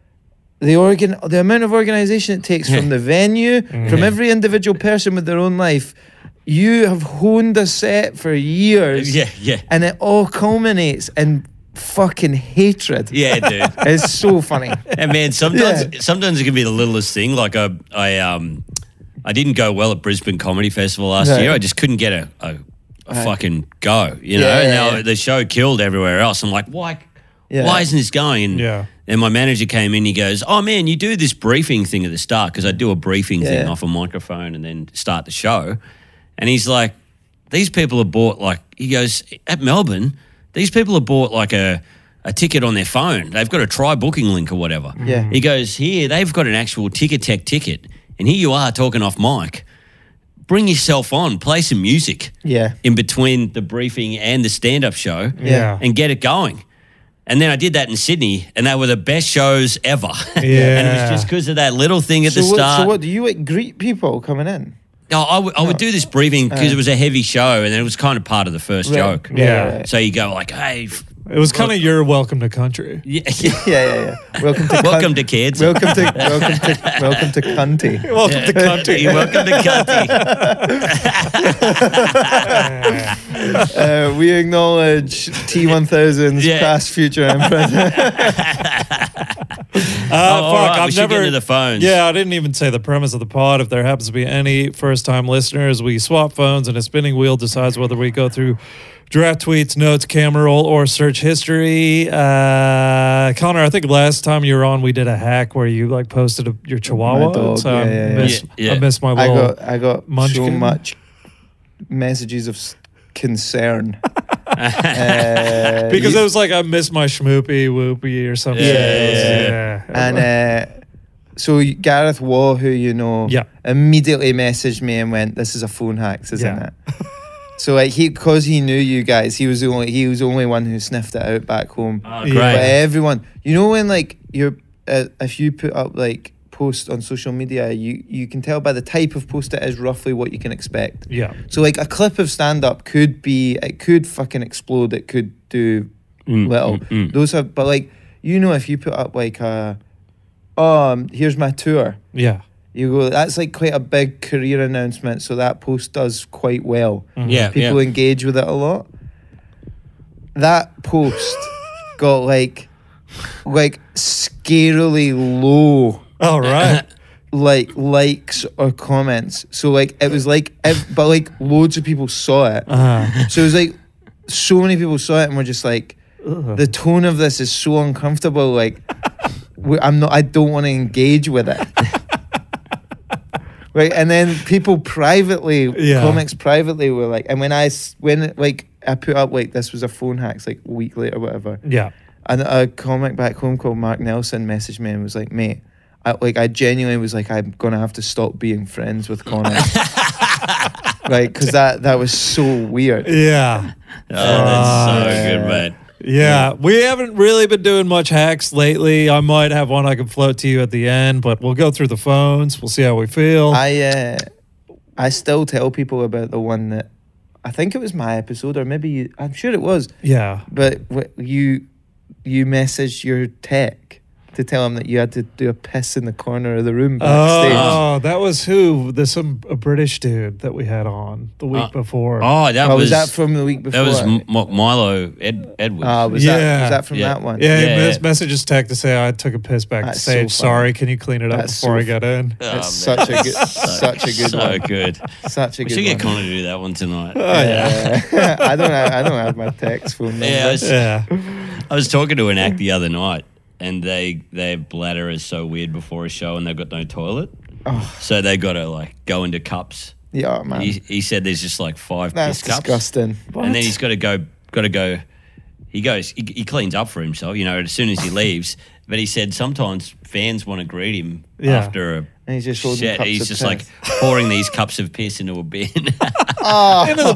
The organ, the amount of organization it takes from the venue, from every individual person with their own life. You have honed a set for years, Yeah, yeah. and it all culminates in fucking hatred. Yeah, dude. It's so funny. And man, sometimes Yeah. sometimes it can be the littlest thing. Like I, I um, I didn't go well at Brisbane Comedy Festival last Right. year. I just couldn't get a, a, a Right. fucking go. You know, Yeah, and yeah, now yeah. the show killed everywhere else. I'm like, why? Yeah. Why isn't this going? And, Yeah. and my manager came in. He goes, "Oh man, you do this briefing thing at the start because I do a briefing thing Yeah. off a microphone and then start the show." And he's like, "These people have bought like," he goes, "At Melbourne, these people have bought like a." a ticket on their phone. They've got a try booking link or whatever. Yeah. He goes, here, they've got an actual Ticketek ticket. And here you are talking off mic. Bring yourself on, play some music Yeah. in between the briefing and the stand-up show Yeah. and get it going. And then I did that in Sydney, and they were the best shows ever. and it Yeah. was just because of that little thing at So the what, start. so what do you like greet people coming in? No, I would- I would do this briefing because Uh. it was a heavy show, and it was kind of part of the first Right. joke. Yeah. right. So you go like, hey, f- It was kind of your welcome to country. yeah, Yeah, yeah, yeah. Welcome to welcome cunt- to kids. welcome to welcome to welcome to cunty. Welcome to country. You're welcome to Cunty. Uh, we acknowledge T one thousands Yeah. past, future, and present. Uh, Oh, all fuck, right, we I've should get never. into the phones. Yeah, I didn't even say the premise of the pod. If there happens to be any first-time listeners, we swap phones, and a spinning wheel decides whether we go through draft tweets, notes, camera roll, or search history. Uh, Connor, I think last time you were on, we did a hack where you like posted a, your Chihuahua. My dog, so yeah, I yeah, yeah. miss, Yeah, yeah. I miss my I little. got I got so Munchkin. much messages of s- concern. uh, because you- it was like I miss my schmoopy whoopy or something. Yeah, It was- yeah, yeah. and uh, so Gareth Waugh, who you know, Yeah. immediately messaged me and went, "This is a phone hacks, isn't Yeah. it?" So like he, because he knew you guys, he was the only he was the only one who sniffed it out back home. Oh, Yeah. great. But everyone, you know, when like you're, uh, if you put up like post on social media, you you can tell by the type of post it is roughly what you can expect. Yeah. So like a clip of stand up could be, it could fucking explode. It could do Mm, little. mm, mm. Those have, but like you know, if you put up like a, oh, um, here's my tour. Yeah. You go, that's like quite a big career announcement. So that post does quite well. Mhm. Yeah, People yeah. engage with it a lot. That post got like, like scarily low, All right. like likes or comments. So like it was like, ev- but like loads of people saw it. Uh, So it was like so many people saw it and were just like, ugh. the tone of this is so uncomfortable. Like, we- I'm not. I don't want to engage with it. Right, and then people privately, Yeah. comics privately were like, and when I s- when like I put up like this was a phone hacks like a week later, whatever, Yeah. and a comic back home called Mark Nelson messaged me and was like, mate, I, like I genuinely was like, I'm gonna have to stop being friends with Connor, right? Because that that was so weird. Yeah. Oh, that's so Uh, good, mate. Yeah, we haven't really been doing much hacks lately. I might have one I can float to you at the end, but we'll go through the phones. We'll see how we feel. I uh, I still tell people about the one that I think it was my episode, or maybe you, I'm sure it was. yeah. But wh- you you messaged your tech to tell him that you had to do a piss in the corner of the room backstage. Oh, that was who? There's some a British dude that we had on the week Uh, before. Oh, that Oh, was, was that from the week before? that was M- M- Milo Ed, Edwards. Ah, was Yeah. that was that from Yeah. that one? yeah, he yeah, mes- yeah. messages tech to say I took a piss That's so backstage. funny. Sorry, can you clean it up That's before so I get in? Oh, It's such a man. good- So- such a good so one. good. Such a We good should get one. Connor to do that one tonight. Oh, yeah. Yeah. I don't have, I don't have my text phone number. Yeah, I was- Yeah. I was talking to an act the other night, and they their bladder is so weird before a show, and they've got no toilet, Oh, so they got to like go into cups. yeah, man. He, he said there's just like five That's piss cups, disgusting. and then he's got to go. Got to go. He goes. He, he cleans up for himself, you know, as soon as he leaves. But he said sometimes fans want to greet him Yeah. after a. And he's just holding Shit, cups he's of just piss. like pouring these cups of piss into a bin. Oh, Oh,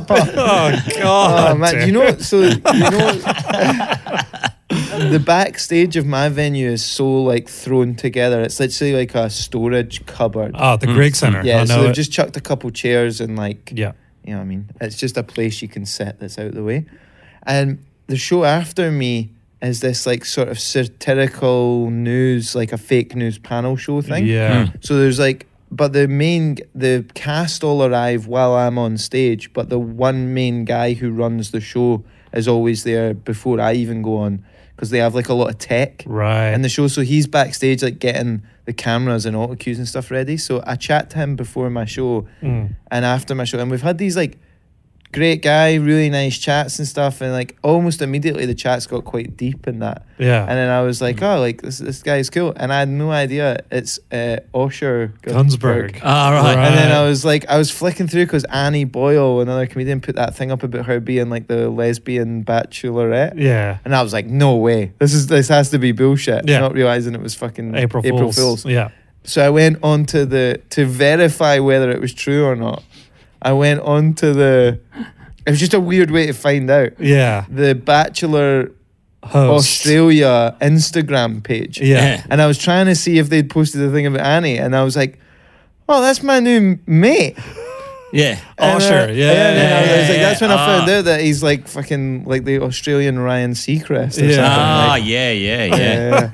God. oh man, you know what? So you know what? The backstage of my venue is so like thrown together. It's literally like a storage cupboard. Oh, the Greek Center. yeah, I so know they've it. just chucked a couple chairs and like, Yeah. you know what I mean? It's just a place you can sit that's out the way. And the show after me is this like sort of satirical news, like a fake news panel show thing. Yeah. Hmm. So there's like, but the main, the cast all arrive while I'm on stage, but the one main guy who runs the show is always there before I even go on, because they have like a lot of tech Right. in the show. So he's backstage like getting the cameras and auto cues and stuff ready. So I chat to him before my show Mm. and after my show, and we've had these like great guy, really nice chats and stuff, and like almost immediately the chats got quite deep in that. Yeah. And then I was like, oh, like this this guy's cool, and I had no idea it's uh, Osher Gunsberg. Ah, right. And then I Right. was like, I was flicking through because Annie Boyle, another comedian, put that thing up about her being like the lesbian bachelorette. Yeah. And I was like, no way. This is this has to be bullshit. Yeah. Not realizing it was fucking April, April Fools. Fools. Yeah. So I went on to the to verify whether it was true or not. I went on to the. It was just a weird way to find out. Yeah. The Bachelor Host. Australia Instagram page. Yeah. And I was trying to see if they'd posted a thing about Annie, and I was like, oh, that's my new mate. Yeah. Oh, And, uh, sure. Yeah. and then I was yeah, like, yeah. that's when I found Ah. out that he's like fucking like the Australian Ryan Seacrest or Yeah. something. Ah, like, yeah, yeah, yeah.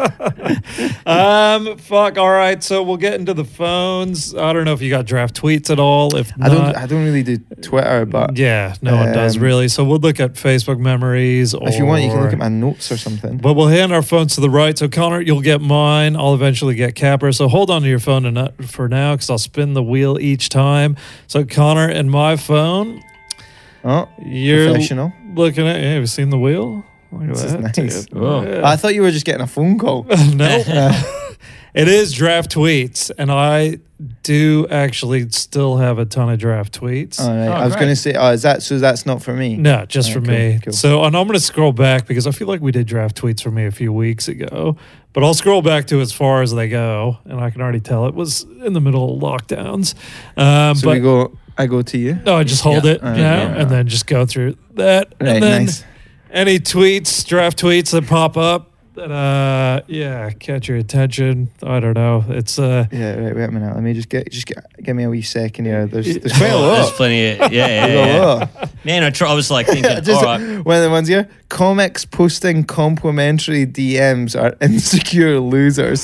yeah. Um. Fuck. All right. So we'll get into the phones. I don't know if you got draft tweets at all. If I not, don't. I don't really do Twitter, but yeah, no one does um, really. So we'll look at Facebook memories. Or, if you want, you can look at my notes or something. But we'll hand our phones to the right. So Connor, you'll get mine. I'll eventually get Capper. So hold on to your phone to for now, because I'll spin the wheel each time. So Connor and my phone. Oh, You're professional. looking at. Yeah, have you seen the wheel? Look at This is that, nice. dude. Whoa. Yeah. I thought you were just getting a phone call. no. Uh, It is draft tweets, and I do actually still have a ton of draft tweets. All right. Oh, I was great. going to say, oh, is that so? That's not for me. No, just Oh, for cool, me. cool. So, and I'm going to scroll back because I feel like we did draft tweets for me a few weeks ago. But I'll scroll back to as far as they go, and I can already tell it was in the middle of lockdowns. Um, So but we go. I go to you. no, I just hold Yeah. it, Uh, you know, yeah. and then just go through that. Right. and then Nice. any tweets, draft tweets that pop up that, uh, yeah, catch your attention. I don't know. It's uh, Yeah. Right. Wait a minute. Let me just get. Just get, give me a wee second here. There's. There's quite a Oh, lot. there's plenty of, yeah, yeah, There's a yeah. lot. Man, I, try, I was like thinking, Just all right. one of the ones here. Comics posting complimentary D Ms are insecure losers.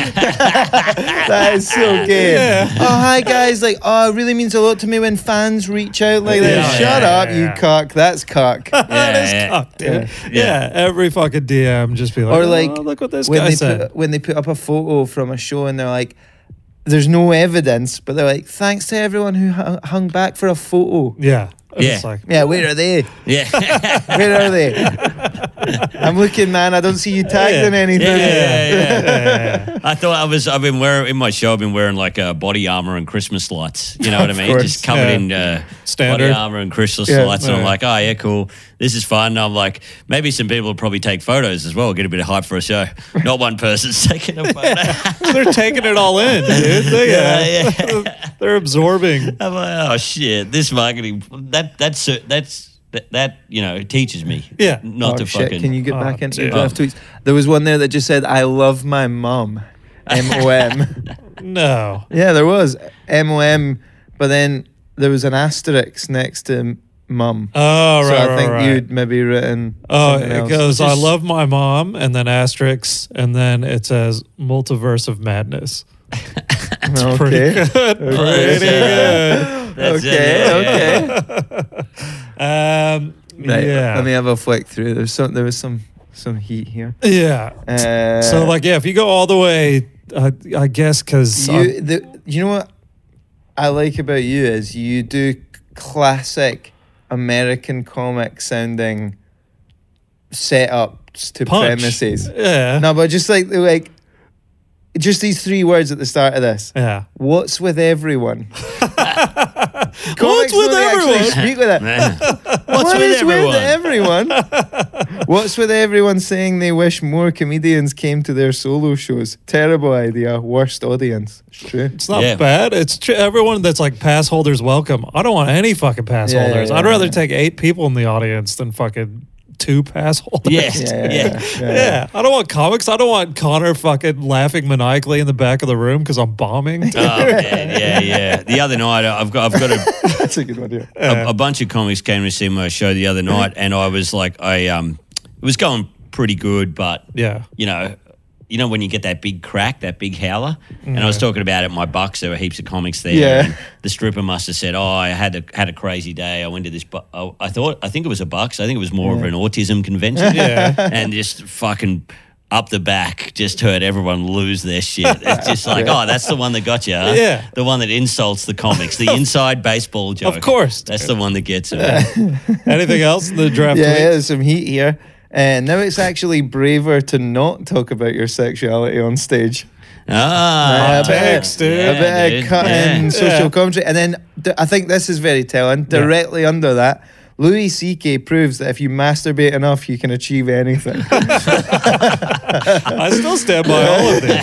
That is so gay. Yeah. Oh, hi guys. Like, oh, it really means a lot to me when fans reach out like Yeah, that. yeah, Shut yeah, up, yeah. you cock. That's cock. that is yeah. cock, dude. Yeah. Yeah. every fucking D M just be like, Or like oh, look what this when guy they said. put when they put up a photo from a show and they're like, there's no evidence, but they're like, thanks to everyone who hu- hung back for a photo. yeah, And Yeah. It's like, Yeah, where are they? Yeah. Where are they? I'm looking, man. I don't see you tagged Yeah. in anything. Yeah, yeah, yeah. yeah, yeah. I thought I was. I've been wearing in my show. I've been wearing like uh, body armor and Christmas lights. You know what I Of mean? course. Just covered Yeah. in uh, Standard. body armor and Christmas Yeah. lights. And I'm Yeah. like, oh yeah, cool. This is fun. And I'm like, maybe some people will probably take photos as well. Get a bit of hype for a show. Not one person's taking a photo. They're taking it all in, dude. They, Yeah, uh, They're absorbing. I'm like, oh shit, this marketing that that's that's that, that you know teaches me. Yeah. Not Oh, to shit. fucking. Can you get Oh, back into your dude. draft tweets? There was one there that just said, I love my mum. M O M. No. Yeah, there was. M O M. But then there was an asterisk next to mum. Oh, right. so I right, think right. you'd maybe written. Oh, something it else. goes, I Just- love my mom, and then asterisk, and then it says multiverse of madness. Okay. Pretty good. Pretty good. That's Okay, it, yeah, yeah. Um, Right. yeah. Let me have a flick through. There's some. There was some some heat here. yeah. Uh, So, like, yeah, if you go all the way, uh, I guess, because. you, the, you know what I like about you is you do classic American comic sounding setups to Punch. premises. Yeah. No, but just like like just these three words at the start of this. Yeah. What's with everyone? What's Comics with don't actually everyone? speak with it. Man. What What's with is everyone? with everyone? What's with everyone saying they wish more comedians came to their solo shows? Terrible idea. Worst audience. It's true. It's not Yeah. bad. It's tr- everyone that's like pass holders welcome. I don't want any fucking pass Yeah, yeah, holders. yeah, I'd rather yeah. take eight people in the audience than fucking two pass holders. Yeah. Yeah, Yeah. yeah, yeah. Yeah, I don't want comics. I don't want Connor fucking laughing maniacally in the back of the room because I'm bombing. Oh man, yeah, yeah. The other night, I've got, I've got a, That's a good one. Yeah. a, a bunch of comics came to see my show the other night, and I was like, I um, it was going pretty good, but Yeah. you know, you know when you get that big crack, that big howler, and I was talking about it in my Bucks. There were heaps of comics there, Yeah. and the stripper must have said, "Oh, I had a had a crazy day. I went to this. Bu- oh, I thought I think it was a Bucks. I think it was more of an autism convention, Yeah. and just fucking." Up the back, just heard everyone lose their shit. It's just like, Yeah. oh, that's the one that got you, huh? Yeah. The one that insults the comics, the inside baseball joke. Of course. That's the one that gets it. Anything else in the draft? Yeah, tweets? yeah, there's some heat here. And now it's actually braver to not talk about your sexuality on stage. Ah, a bit, takes, dude. a bit Yeah, of dude. cutting Yeah. social Yeah. commentary. And then d- I think this is very telling. Directly under that, Louis C K proves that if you masturbate enough, you can achieve anything. I still stand by all of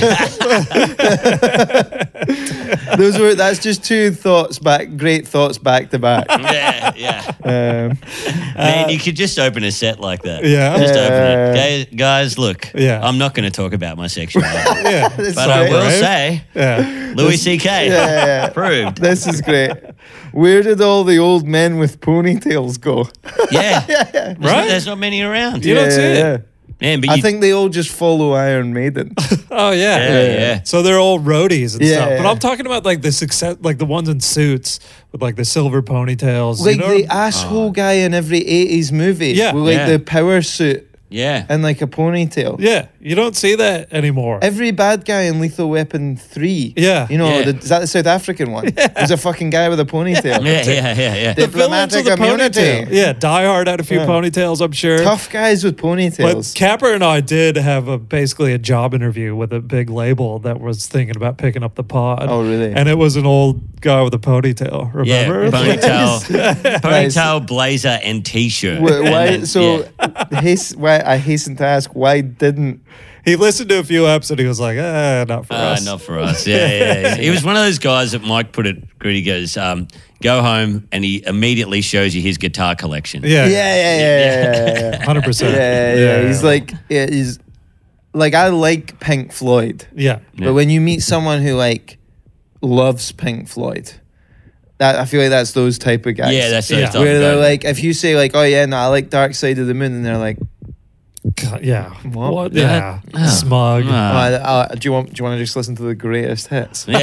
these. Those were that's just two thoughts back, great thoughts back to back. yeah, yeah. Um, Man, you could just open a set like that. Yeah. Just open Uh, it. Guys, guys, look. Yeah. I'm not going to talk about my sexuality. Yeah. That's but I right. will Right? say, Yeah. Louis C K Yeah, yeah, yeah. proved. This is great. Where did all the old men with ponytails go? Yeah. There's not- Right? There's not many around. You don't see it. Man, but I you, think they all just follow Iron Maiden. Oh yeah. Yeah, yeah. So they're all roadies and Yeah, stuff. But yeah. I'm talking about like the success, like the ones in suits with like the silver ponytails. Like you know? the asshole guy in every eighties movie. Yeah. with like Yeah. the power suit. Yeah. and like a ponytail. Yeah, you don't see that anymore. Every bad guy in Lethal Weapon three. Yeah. You know, Yeah. the, is that the South African one? There's a fucking guy with a ponytail. Yeah, yeah, yeah, yeah. the villains with Diplomatic the immunity. ponytail. Yeah, Die Hard had a few Yeah. ponytails, I'm sure. Tough guys with But ponytails. Capper and I did have a basically a job interview with a big label that was thinking about picking up the pod. Oh, really? And it was an old guy with a ponytail. Yeah, Remember? ponytail, ponytail, blazer, and t-shirt. Wh- And why? then- So, yeah. haste, why? I hasten to ask, why didn't? He listened to a few eps and he was like, "Ah, not for Uh, us." not for us. Yeah, yeah, yeah. He was one of those guys that Mike put it good. He goes, um, go home, and he immediately shows you his guitar collection. Yeah, Yeah, yeah, yeah, yeah, yeah, yeah. hundred percent. Yeah, yeah, yeah. He's like, yeah, he's like, I like Pink Floyd, yeah, Yeah. but when you meet someone who like loves Pink Floyd, that I feel like that's those type of guys. Yeah, that's those Yeah. type of where they're guys. like, if you say like, oh yeah, no, I like Dark Side of the Moon, and they're like, God, yeah. What? What? Yeah, Oh. smug. Oh. oh, uh, do you want? Do you want to just listen to the greatest hits? Yeah,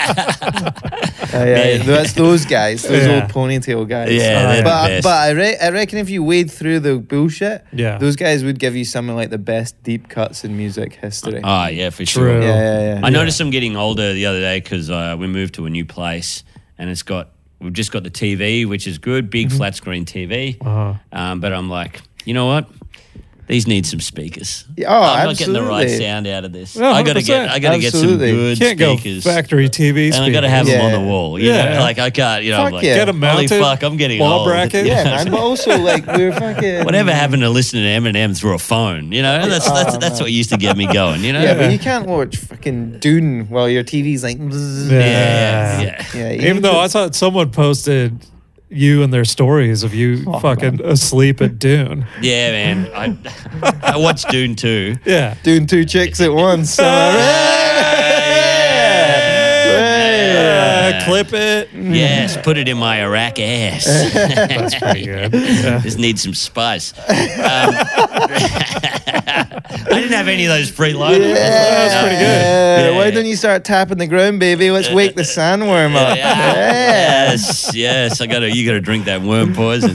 Uh, yeah, Yeah. that's those guys, those Yeah. old ponytail guys. yeah, they're but the best. but I, re- I reckon if you wade through the bullshit, Yeah. those guys would give you some of like the best deep cuts in music history. Oh, yeah, for True. sure. yeah, yeah, yeah. I noticed I'm getting older the other day because uh, we moved to a new place, and it's got we've just got the T V, which is good, big Mm-hmm. flat screen T V. Uh-huh. Um, but I'm like, you know what? These need some speakers. Yeah, oh, I'm not getting the right absolutely. sound out of this. Yeah, I gotta get, one hundred percent. I gotta get some Absolutely. good Can't speakers, go factory T V and I gotta have speakers. them Yeah. on the wall. You Yeah. know? Like I can't, you know, Fuck I'm like, yeah. Get a holy mounted fuck, I'm getting wall old. bracket. Yeah, man. But also like we're fucking Whatever happened to listening to Eminem through a phone? You know, that's that's Oh, that's man. what used to get me going. You know, Yeah, but you can't watch fucking Dune while your T V's like. bzzz. Yeah. yeah, yeah. Yeah, you Even need though to- I thought someone posted you and their stories of you Oh, fucking asleep at Dune. Yeah, man. I I watched Dune too. Yeah. doing two chicks at once. Uh, clip it. Yes, put it in my Iraq ass. That's pretty good. Yeah. Just need some spice. Um, I didn't have any of those preloaded. That's pretty good. Yeah, Yeah. Why don't you start tapping the ground, baby? Let's wake the sandworm up. Yeah. Yeah. Yes, yes. I gotta. You gotta drink that worm poison.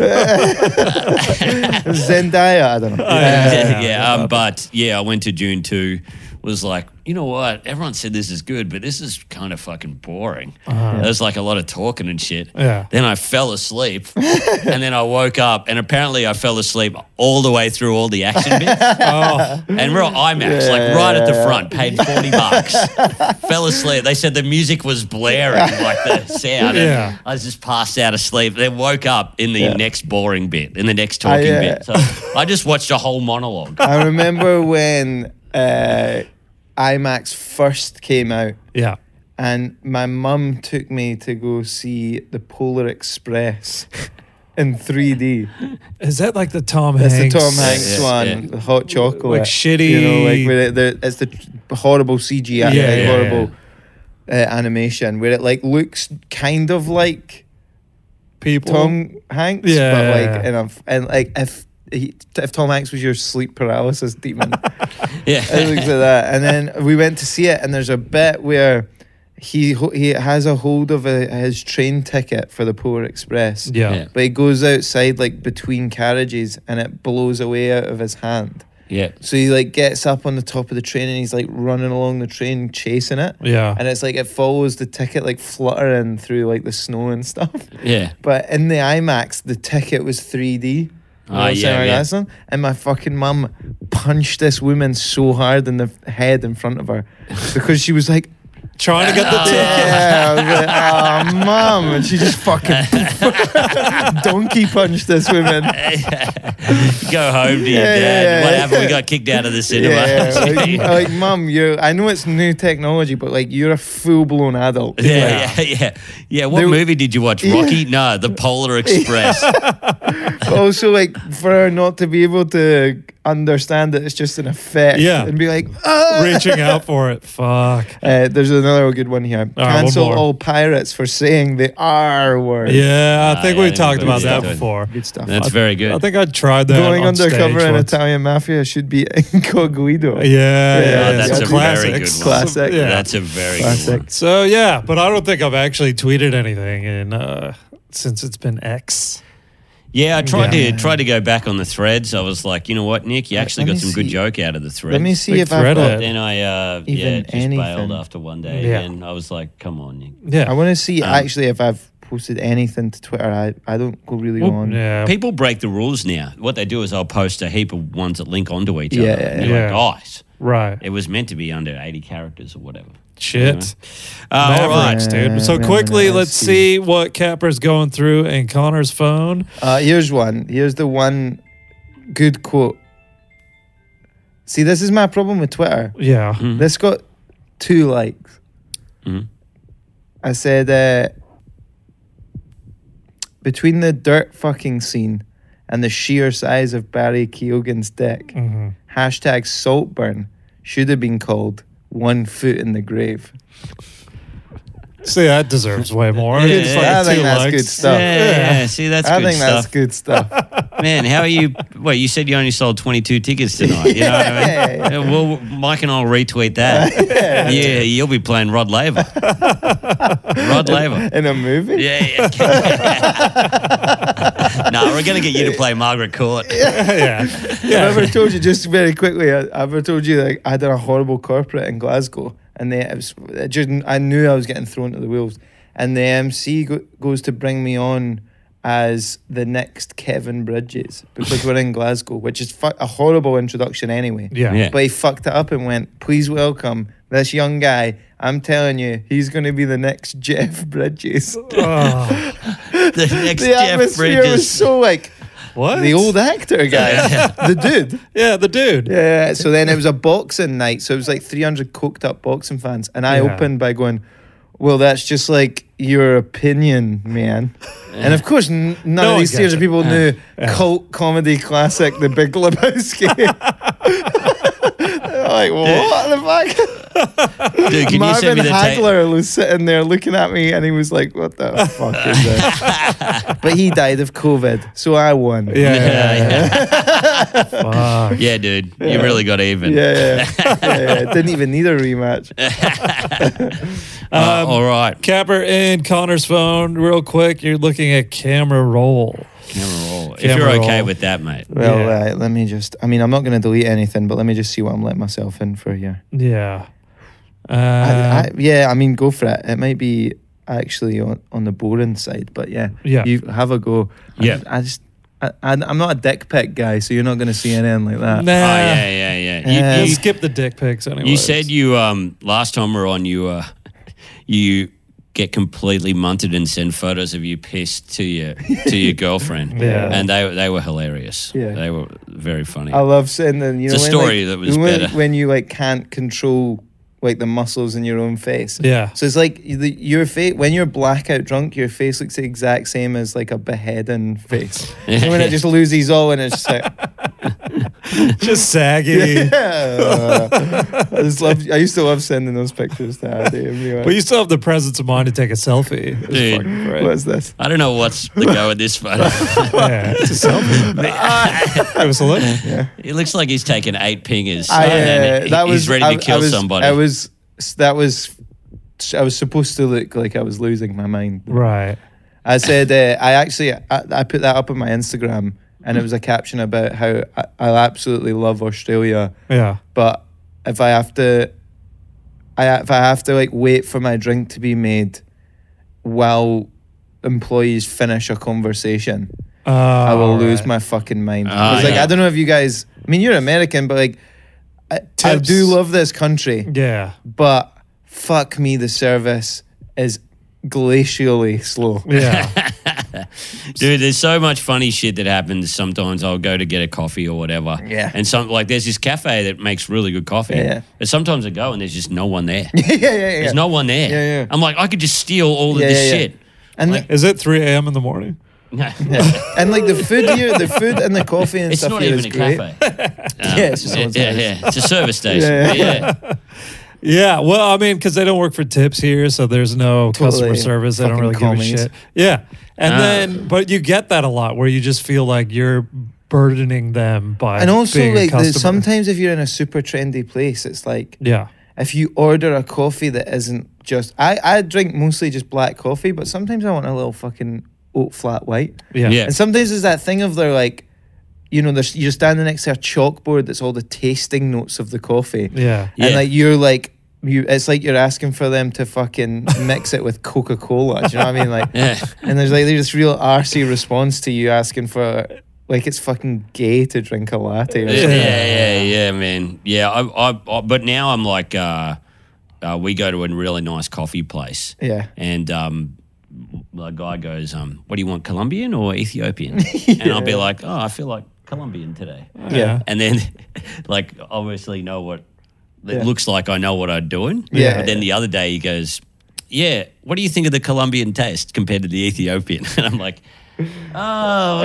Zendaya, I don't know. yeah, yeah. um, but yeah, I went to June two. Was like, you know what? Everyone said this is good, but this is kind of fucking boring. There's like a lot of talking and shit. Yeah. Then I fell asleep, and then I woke up, and apparently I fell asleep all the way through all the action bits. Oh, And we're on IMAX, like right at the front, paid forty bucks. Fell asleep. They said the music was blaring, like the sound. and Yeah. I was just passed out of sleep. Then woke up in the Yeah. next boring bit, in the next talking I, uh, bit. So I just watched a whole monologue. I remember when uh, IMAX first came out, yeah. and my mum took me to go see the Polar Express in three D. Is that like the Tom That's Hanks? the Tom Hanks Yeah, one, yeah. the hot chocolate. Like shitty- You know, like where it, the, it's the horrible C G I, Yeah, like yeah, horrible Uh, animation, where it like looks kind of like People. Tom Hanks, Yeah, but yeah, like yeah. in a, and like if he, if Tom Hanks was your sleep paralysis demon, Yeah. it looks like that. And then we went to see it, and there's a bit where he ho- he has a hold of a, his train ticket for the Polar Express, Yeah. Yeah. but he goes outside like between carriages, and it blows away out of his hand. Yeah. So he like gets up on the top of the train, and he's like running along the train chasing it. Yeah. And it's like it follows the ticket like fluttering through like the snow and stuff. Yeah. But in the IMAX, the ticket was three D. You know Ah, what I'm yeah, saying, like yeah. that song? And my fucking mum punched this woman so hard in the head in front of her because she was like, Trying to get the ticket. yeah, I was like, oh, mum. And she just fucking donkey punched this woman. Go home to your Yeah, dad. yeah, what yeah. happened? We got kicked out of the cinema. Yeah, like, like, mum, you're, I know it's new technology, but like, you're a full blown adult. Yeah, yeah, yeah, yeah. What They- movie did you watch? Rocky? No, The Polar Express. But also, like, for her not to be able to understand that it's just an effect. Yeah. And be like, ah! Reaching out for it. Fuck. Uh, there's another good one here. right, one Cancel more. all pirates for saying the R word. Yeah, I Ah, think yeah, I we think talked we about did that do it. before. Good stuff. That's very good. I think I tried that. Going on undercover stage in once. Italian mafia should be incognito. Yeah, yeah, Yeah, yeah. that's Some a very classics. good one. Classic. Yeah. That's a very Classic. good one. So yeah, but I don't think I've actually tweeted anything in uh, since it's been X. Yeah, I tried Yeah. to tried to go back on the threads. I was like, you know what, Nick, you Let- actually let got me some good see. joke out of the threads. Let me see Big if I've thread got. it. Then I uh, yeah Even just anything. bailed after one day, Yeah. and I was like, come on, Nick. Yeah. I want to see Um, actually if I've posted anything to Twitter. I, I don't go really Well, on. yeah. People break the rules now. What they do is I'll post a heap of ones that link onto each Yeah, other. And yeah, you're yeah. like, guys, Right. it was meant to be under eighty characters or whatever. Shit. Uh, all right. Mavericks, right. dude. So Yeah, quickly, let's let's see what Capper's going through in Connor's phone. Uh, here's one. Here's the one good quote. See, this is my problem with Twitter. Yeah. Mhm. This got two likes. Mhm. I said, uh, between the dirt fucking scene and the sheer size of Barry Keoghan's dick, hmm hashtag Saltburn should have been called One Foot in the Grave. See, that deserves way more. Yeah, It's yeah, like I think two that's likes. good stuff. Yeah, yeah, yeah. See, that's I good think stuff. that's good stuff. Man, how are you? Wait, you said you only sold twenty-two tickets tonight. You know what I mean? Yeah, yeah, Yeah, Well, Mike and I'll retweet that. yeah, you'll be playing Rod Laver. Rod Laver. In a movie? Yeah, yeah. no, we're going to get you to play Margaret Court. yeah. I've Yeah. ever told you, just very quickly, I, I've ever told you like I did a horrible corporate in Glasgow, and they, it was, it just, I knew I was getting thrown to the wolves, and the M C go, goes to bring me on as the next Kevin Bridges because we're in Glasgow, which is fu- a horrible introduction anyway. Yeah. Yeah. But he fucked it up and went, "Please welcome this young guy. I'm telling you, he's going to be the next Jeff Bridges." Oh, The next The Jeff atmosphere Bridges. was so like what? the old actor guy, the dude. Yeah, the dude. Yeah, so then it was a boxing night. So it was like three hundred coked up boxing fans. And I Yeah. opened by going, well, that's just like your opinion, man. And of course, n- none No of one these gets series it. of people knew Yeah. cult comedy classic The Big Lebowski. They're like, what the fuck? Dude, can you Marvin send me the tape? Hagler was sitting there looking at me and he was like, what the fuck is this? But he died of COVID, so I won. Yeah. yeah, Yeah, yeah. Fuck. Yeah, dude, you really got even. Yeah, yeah. yeah, yeah. Didn't even need a rematch. Uh, Um, all right. Capper in Connor's phone, real quick. You're looking at camera roll. Camera roll. If Camera you're okay roll. with that, mate. Well, Yeah. right, let me just, I mean, I'm not going to delete anything, but let me just see what I'm letting myself in for here. Yeah. Uh, I, I, yeah, I mean, go for it. It might be actually on, on the boring side, but yeah, Yeah. you have a go. I Yeah. just- I just, I, I, I'm not a dick pic guy, so you're not going to see anything like that. nah. Oh, yeah, yeah, yeah. You, Uh, We'll you, skip the dick pics anyway. you said you um last time we were on you uh you get completely munted and send photos of you pissed to your to your girlfriend. Yeah. And they they were hilarious. Yeah. They were very funny. I love sending, you It's know, a when, story like, that was when, better. when you like can't control like the muscles in your own face. Yeah. So it's like the, your face when you're blackout drunk, your face looks the exact same as like a beheading face. And when it just loses all, and it's just like, Just saggy. yeah. I just love. I used to love sending those pictures to Addy. And be like, But you still have the presence of mind to take a selfie. It's Dude. fucking great. What's this? I don't know what's the go with this photo. Yeah, it's a selfie. Give us a look. Yeah. It looks like he's taken eight pingers. I, uh, and he- that he's was ready I, to kill I was, somebody. I was. That was. I was supposed to look like I was losing my mind. Right. I said uh, I actually I, I put that up on my Instagram, and it was a caption about how I, I absolutely love Australia, Yeah. but if I have to, I if I have to like wait for my drink to be made while employees finish a conversation, Uh, I will all lose right. my fucking mind. Ah, It's like yeah. I don't know if you guys. I mean, you're American, but like I, I Tips. do love this country, Yeah. but fuck me, the service is glacially slow. Yeah. Dude, there's so much funny shit that happens. Sometimes I'll go to get a coffee or whatever. Yeah. And some like there's this cafe that makes really good coffee. Yeah. But sometimes I go and there's just no one there. yeah, yeah, yeah. There's no one there. Yeah, yeah. I'm like, I could just steal all of Yeah, this yeah, yeah. shit. And Like- Is it three a.m. in the morning? yeah. and like the food here, the food and the coffee and It's stuff not here even is a great. cafe. Um, Yeah, it's just yeah, someone's yeah, house. yeah. It's a service station. Yeah, Yeah, yeah. Yeah. Well, I mean, because they don't work for tips here, so there's no customer Totally. service. They don't Fucking really give a commies. shit. Yeah. And Ah. then, but you get that a lot where you just feel like you're burdening them by And also, being a like, the, customer. sometimes if you're in a super trendy place, it's like Yeah. if you order a coffee that isn't just. I, I drink mostly just black coffee, but sometimes I want a little fucking oat flat white. Yeah. Yeah. And sometimes there's that thing of they're like, you know, there's, you're standing next to a chalkboard that's all the tasting notes of the coffee. Yeah. Yeah. And like you're like, you, it's like you're asking for them to fucking mix it with Coca-Cola. Do you know what I mean? Like, Yeah. and there's like there's this real arsey response to you asking for, like, it's fucking gay to drink a latte. Or Yeah, something. yeah, yeah, man. Yeah, I, I, I but now I'm like, uh, uh, we go to a really nice coffee place, Yeah. and um, the guy goes, um, "What do you want, Colombian or Ethiopian?" And I'll be like, "Oh, I feel like Colombian today." Yeah. And then, like, obviously know what it Yeah. looks like. I know what I'm doing. Yeah, But then yeah. the other day he goes, "Yeah, what do you think of the Colombian taste compared to the Ethiopian?" And I'm like, "Oh, Uh,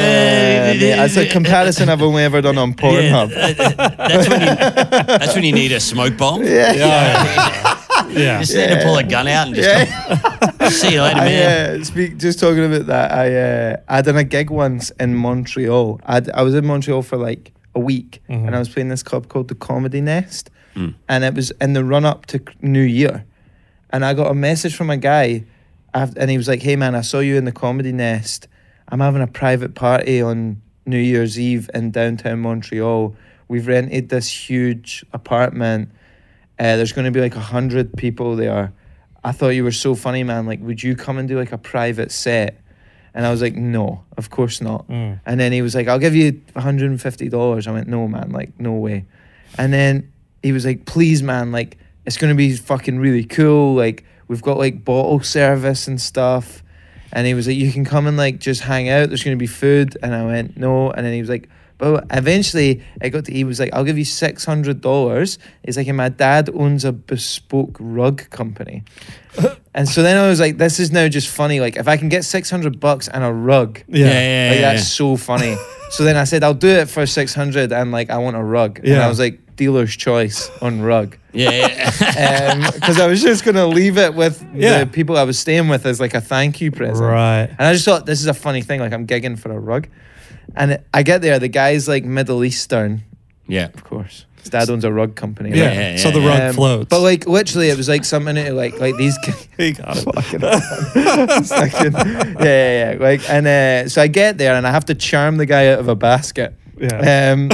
yeah, it's a comparison I've only ever done on Pornhub. Yeah, that- that- that's when you that's when you need a smoke bomb. Yeah. Yeah. Yeah. Just need to pull a gun out and just Yeah. see you later, man. I uh, speak just talking about that. I uh, I done a gig once in Montreal. I I was in Montreal for like a week, Mhm. and I was playing this club called the Comedy Nest, Mm. and it was in the run up to New Year, and I got a message from a guy, af- and he was like, "Hey man, I saw you in the Comedy Nest. I'm having a private party on New Year's Eve in downtown Montreal. We've rented this huge apartment. Uh, there's going to be like a hundred people there. I thought you were so funny, man. Like, would you come and do like a private set?" And I was like, "No, of course not." Mm. And then he was like, "I'll give you one hundred fifty dollars. I went, "No, man, like, no way." And then he was like, "Please, man, like, it's going to be fucking really cool. Like, we've got like bottle service and stuff." And he was like, "You can come and like just hang out. There's going to be food." And I went, "No." And then he was like, but eventually I got to, he was like, "I'll give you six hundred dollars. It's like, and my dad owns a bespoke rug company." And so then I was like, this is now just funny. Like, if I can get six hundred bucks and a rug, Yeah. Yeah, yeah, like, yeah. that's so funny. So then I said, "I'll do it for six hundred and like, I want a rug." And Yeah. I was like, dealer's choice on rug. Yeah, yeah. Because I was just going to leave it with Yeah. the people I was staying with as like a thank you present. Right. And I just thought, this is a funny thing. Like, I'm gigging for a rug. And I get there, the guy's like Middle Eastern, yeah. of course. His dad owns a rug company. Yeah. right? yeah, yeah, so the yeah. rug Um, floats. But like, literally, it was like something that, like, like these guys. he got it. Fucking Second. Yeah, yeah, yeah. Like, and uh, so I get there and I have to charm the guy out of a basket. Yeah. Um,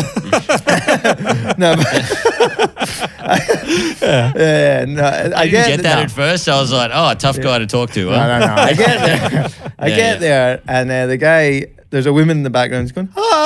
no, but Yeah. yeah, no, I, I didn't get, get that no. at first. I was like, "Oh, a tough guy to talk to." Huh? No, no, no. I get there. I Yeah, get yeah. there, and uh, the guy, there's a woman in the background who's going,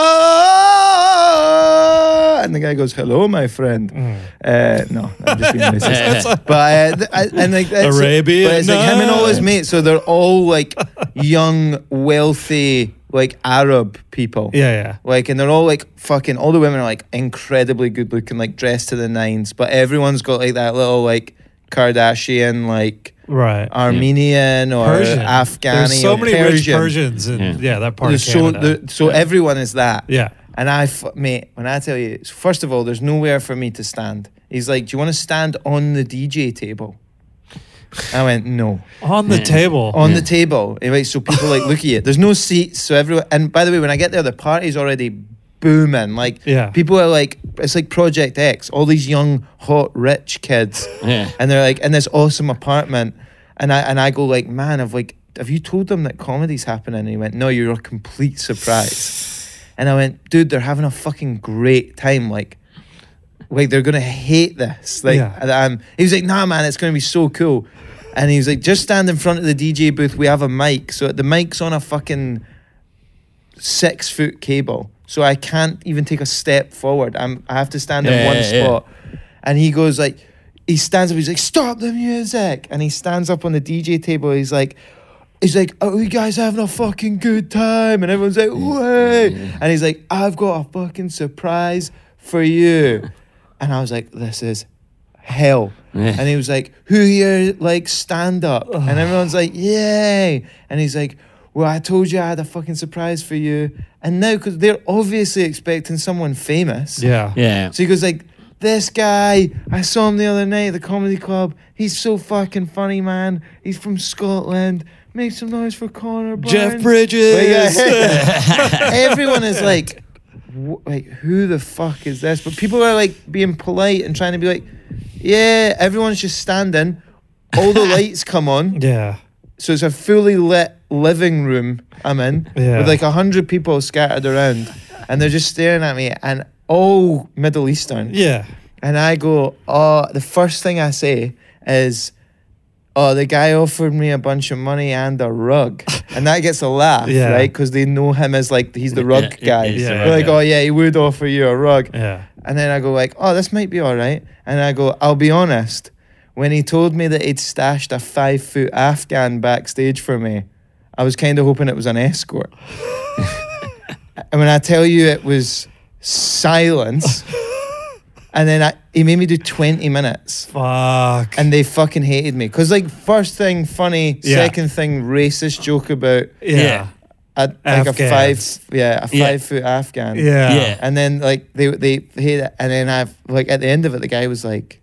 "Ah!" And the guy goes, "Hello, my friend." Mm. Uh, no, I'm just being racist. But uh, th- I, and like it's, Arabian but it's like him and all his Nights. mates. So they're all like young, wealthy, like Arab people. Yeah. Yeah. Like, and they're all like fucking, all the women are like incredibly good looking, like dressed to the nines, but everyone's got like that little like Kardashian, like Right. Armenian or Persian. Afghani There's so or many Persian. rich Persians in Yeah. yeah, that part of so Canada. the, so everyone is that. yeah. And I, f- mate, when I tell you, first of all, there's nowhere for me to stand. He's like, "Do you want to stand on the D J table?" I went, "No." On the Yeah. table. On Yeah. the table. Anyway, so people like look at you. There's no seats, so everyone. And by the way, when I get there, the party's already booming. Like, Yeah. people are like, it's like Project X. All these young, hot, rich kids, Yeah. and they're like in this awesome apartment. And I and I go like, "Man, I've like, have you told them that comedy's happening?" And he went, "No, you're a complete surprise." And I went, "Dude, they're having a fucking great time. Like, like they're gonna hate this." Like, Yeah. and, um, he was like, "Nah, man, it's gonna be so cool." And he was like, "Just stand in front of the D J booth. We have a mic. So the mic's on a fucking six foot cable. So I can't even take a step forward. I'm I have to stand in Yeah, one yeah, yeah. spot." And he goes like, he stands up. He's like, "Stop the music!" And he stands up on the D J table. He's like, he's like, "Oh, you guys having a fucking good time?" And everyone's like, "Way!" And he's like, "I've got a fucking surprise for you." And I was like, "This is hell." Yeah. And he was like, "Who here like stand up?" And everyone's like, "Yay!" And he's like, "Well, I told you I had a fucking surprise for you." And now, because they're obviously expecting someone famous. Yeah. Yeah. So he goes like, "This guy, I saw him the other night at the comedy club. He's so fucking funny, man. He's from Scotland. Make some noise for Connor Barnes." Jeff Bridges. Like, yeah. Everyone is like, wh- like, who the fuck is this? But people are like being polite and trying to be like, yeah, everyone's just standing. All the lights come on. Yeah. so it's a fully lit living room I'm in Yeah. with like a hundred people scattered around, and they're just staring at me, and all Middle Eastern. Yeah. And I go, oh, the first thing I say is, oh, the guy offered me a bunch of money and a rug. And that gets a laugh, Yeah. right? Because they know him as like, he's the rug Yeah, guy. he's the They're rug like, guy. oh, yeah, he would offer you a rug. Yeah. And then I go like, oh, this might be all right. And I go, I'll be honest. When he told me that he'd stashed a five-foot Afghan backstage for me, I was kind of hoping it was an escort. And when I tell you it was silence, and then I, he made me do twenty minutes. Fuck. And they fucking hated me. Because, like, first thing, funny. Yeah. Second thing, racist joke about yeah. a, like a five, Afghans. yeah, a Yeah. five foot Afghan. Yeah. Yeah. And then, like, they they hate it. And then I've, like, at the end of it, the guy was like,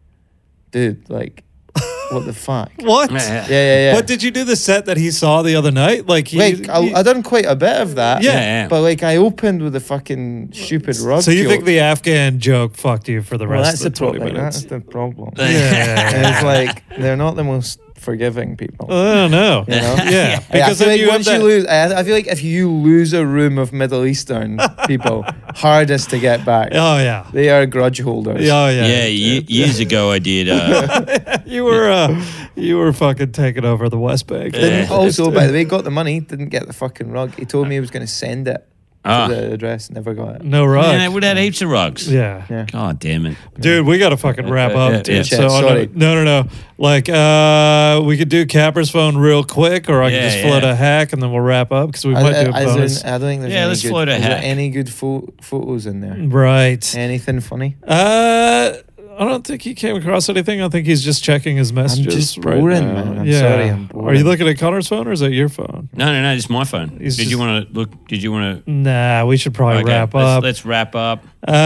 dude, like, what the fuck? What? Yeah. Yeah, yeah, yeah. But did you do the set that he saw the other night? Like he, like, I, he- I done quite a bit of that. Yeah. Yeah, yeah. But, like, I opened with a fucking stupid rug so you joke. think the Afghan joke fucked you for the well, rest that's of the the twenty problem. minutes? That's the problem. Yeah, yeah, And yeah. it's like, they're not the most forgiving people. I don't know. You know? Yeah, Yeah, I because feel then like you have once that. you lose, I, I feel like if you lose a room of Middle Eastern people, hardest to get back. Oh yeah. They are grudge holders. Oh yeah. Yeah, ye- years ago I did. Uh, You were uh, you were fucking taking over the West Bank. Didn't Yeah. also, by the way, got the money, didn't get the fucking rug. He told me he was going to send it ah, to the address, never got it. No rug. yeah, we had heaps of rugs. Yeah. Yeah. God damn it. Dude, we gotta fucking wrap Yeah, up, yeah, dude. yeah. So Chet, I sorry. know- no, no, no. Like, uh, we could do Capper's phone real quick, or I Yeah, can just float yeah. a hack, and then we'll wrap up because we I, might do a I, as bonus. in, I don't think there's Yeah, any let's good, float a is there hack. any good pho- photos in there. Right. Anything funny? Uh, I don't think he came across anything. I think he's just checking his messages. just right boring, now. man. I'm yeah. sorry, I'm Are you boring. looking at Connor's phone, or is that your phone? No, no, no, it's my phone. He's did you just- want to look? Did you want to? Nah, we should probably wrap let's, up. let's wrap up.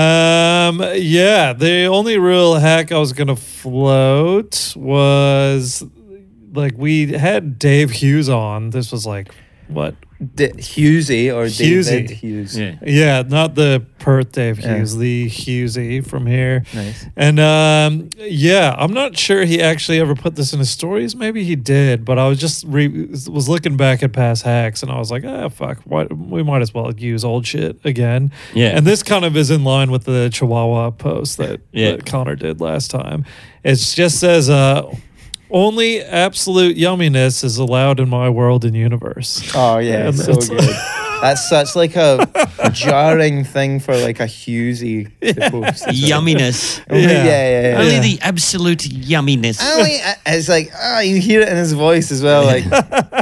Um, yeah, the only real hack I was gonna float was like we had Dave Hughes on. This was like what? D- Hughesy or Hughesy. David Hughes. Yeah. Yeah, not the Perth Dave Yeah. Hughes, the Hughesy from here. Nice. And um, yeah, I'm not sure he actually ever put this in his stories. Maybe he did, but I was just re- was looking back at past hacks, and I was like, ah, fuck, why, we might as well use old shit again. Yeah. And this kind of is in line with the Chihuahua post that, Yeah. that Connor did last time. It just says, uh, only absolute yumminess is allowed in my world and universe. Oh yeah, And so it's- good. That's such like a jarring thing for like a Hughesy to post. It's like- Yumminess. Oh, yeah, Yeah. yeah, yeah. Only Yeah. the absolute yumminess. Only, it's like, oh, you hear it in his voice as well, like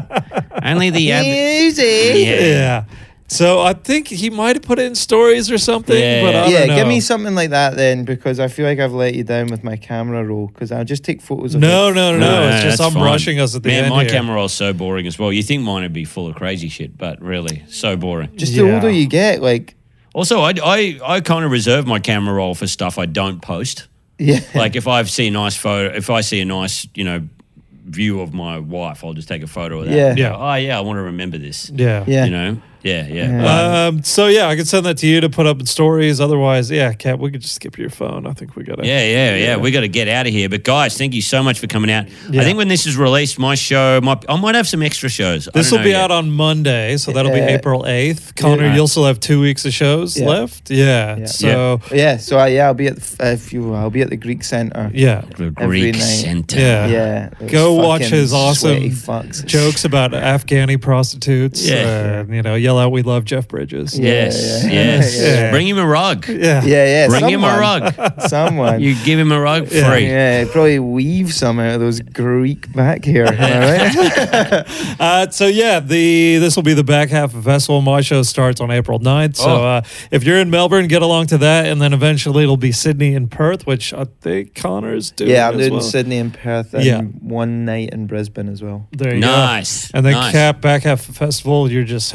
Only the ab- Hughesy. Yeah. Yeah. So I think he might have put it in stories or something, Yeah. but I Yeah, don't know. give me something like that then, because I feel like I've let you down with my camera roll. Because I'll just take photos of No, it. no, no, no. It's just that's I'm fine. rushing us at the Man, end my here. camera roll's so boring as well. You think mine would be full of crazy shit, but really, so boring. Just Yeah. the older you get, like, Also, I, I, I kind of reserve my camera roll for stuff I don't post. yeah, Like if I see a nice photo, if I see a nice, you know, view of my wife, I'll just take a photo of that. Yeah. Yeah. Oh yeah, I want to remember this. Yeah. yeah. You know. Yeah, yeah. Yeah. But- Um, so yeah, I could send that to you to put up in stories. Otherwise, yeah, Kat, we could just skip your phone. I think we gotta. Yeah, yeah, yeah. We got to get out of here. But guys, thank you so much for coming out. Yeah. I think when this is released, my show, might, I might have some extra shows. I This don't will be know out yet. on Monday, so that'll be Uh, April eighth. Connor, yeah. you'll still have two weeks of shows Yeah. left. Yeah. Yeah. So yeah. So I, yeah, I'll be at the, f- uh, if you, I'll be at the Greek Center. yeah, The every Greek night. Center. Yeah. Yeah, those Go watch fucking his awesome sweaty fucks. jokes about Afghani prostitutes. Yeah. Uh, you know, yell out, "We love Jeff Bridges." Yeah, Yes, yeah, yes. yeah. Bring him a rug. Yeah. Yeah, yeah. Bring him a someone. rug. Someone. You give him a rug Yeah. free. Yeah, probably weave some out of those Greek back hair. Am I right? Uh, so yeah, the this will be the back half of festival. My show starts on April ninth. So Oh. uh, if you're in Melbourne, get along to that, and then eventually it'll be Sydney and Perth, which I think Connor's doing. yeah, I'm as doing well. Sydney and Perth and Yeah. one night in Brisbane as well. There you Nice. go. And then nice. Cap back half of festival. You're just hanging out.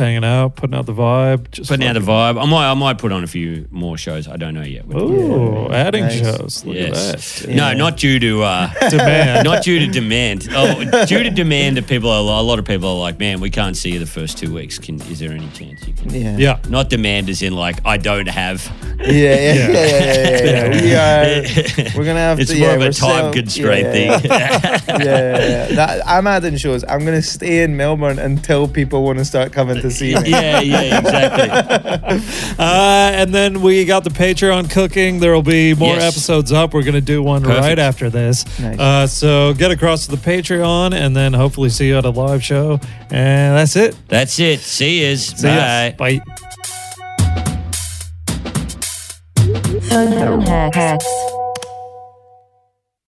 out, putting out the vibe. Just Putting out the fucking- vibe. I might, I might put on a few more shows. I don't know yet. Ooh, Yeah, adding nice. shows. Look Yes. at that. No, not due to uh, Demand. not due to demand. Oh, due to demand that people are a lot of people are like, man, we can't see you the first two weeks. Can is there any chance you can? Yeah. Yeah. Not demand as in like I don't have. Yeah, yeah, yeah, yeah, yeah, yeah. We are. We're gonna have It's to. more yeah, of a we're time sell- constraint yeah, thing. Yeah, yeah, yeah. That, I'm adding shows. I'm gonna stay in Melbourne until people want to start coming to see me. yeah, yeah, exactly. Uh, and then we got the Patreon cooking. There will be more Yes. episodes up. We're going to do one Perfect. right after this. Nice. Uh, so get across to the Patreon and then hopefully see you at a live show. And that's it. That's it. See yous. See ya. Bye. Bye. Phone hacks.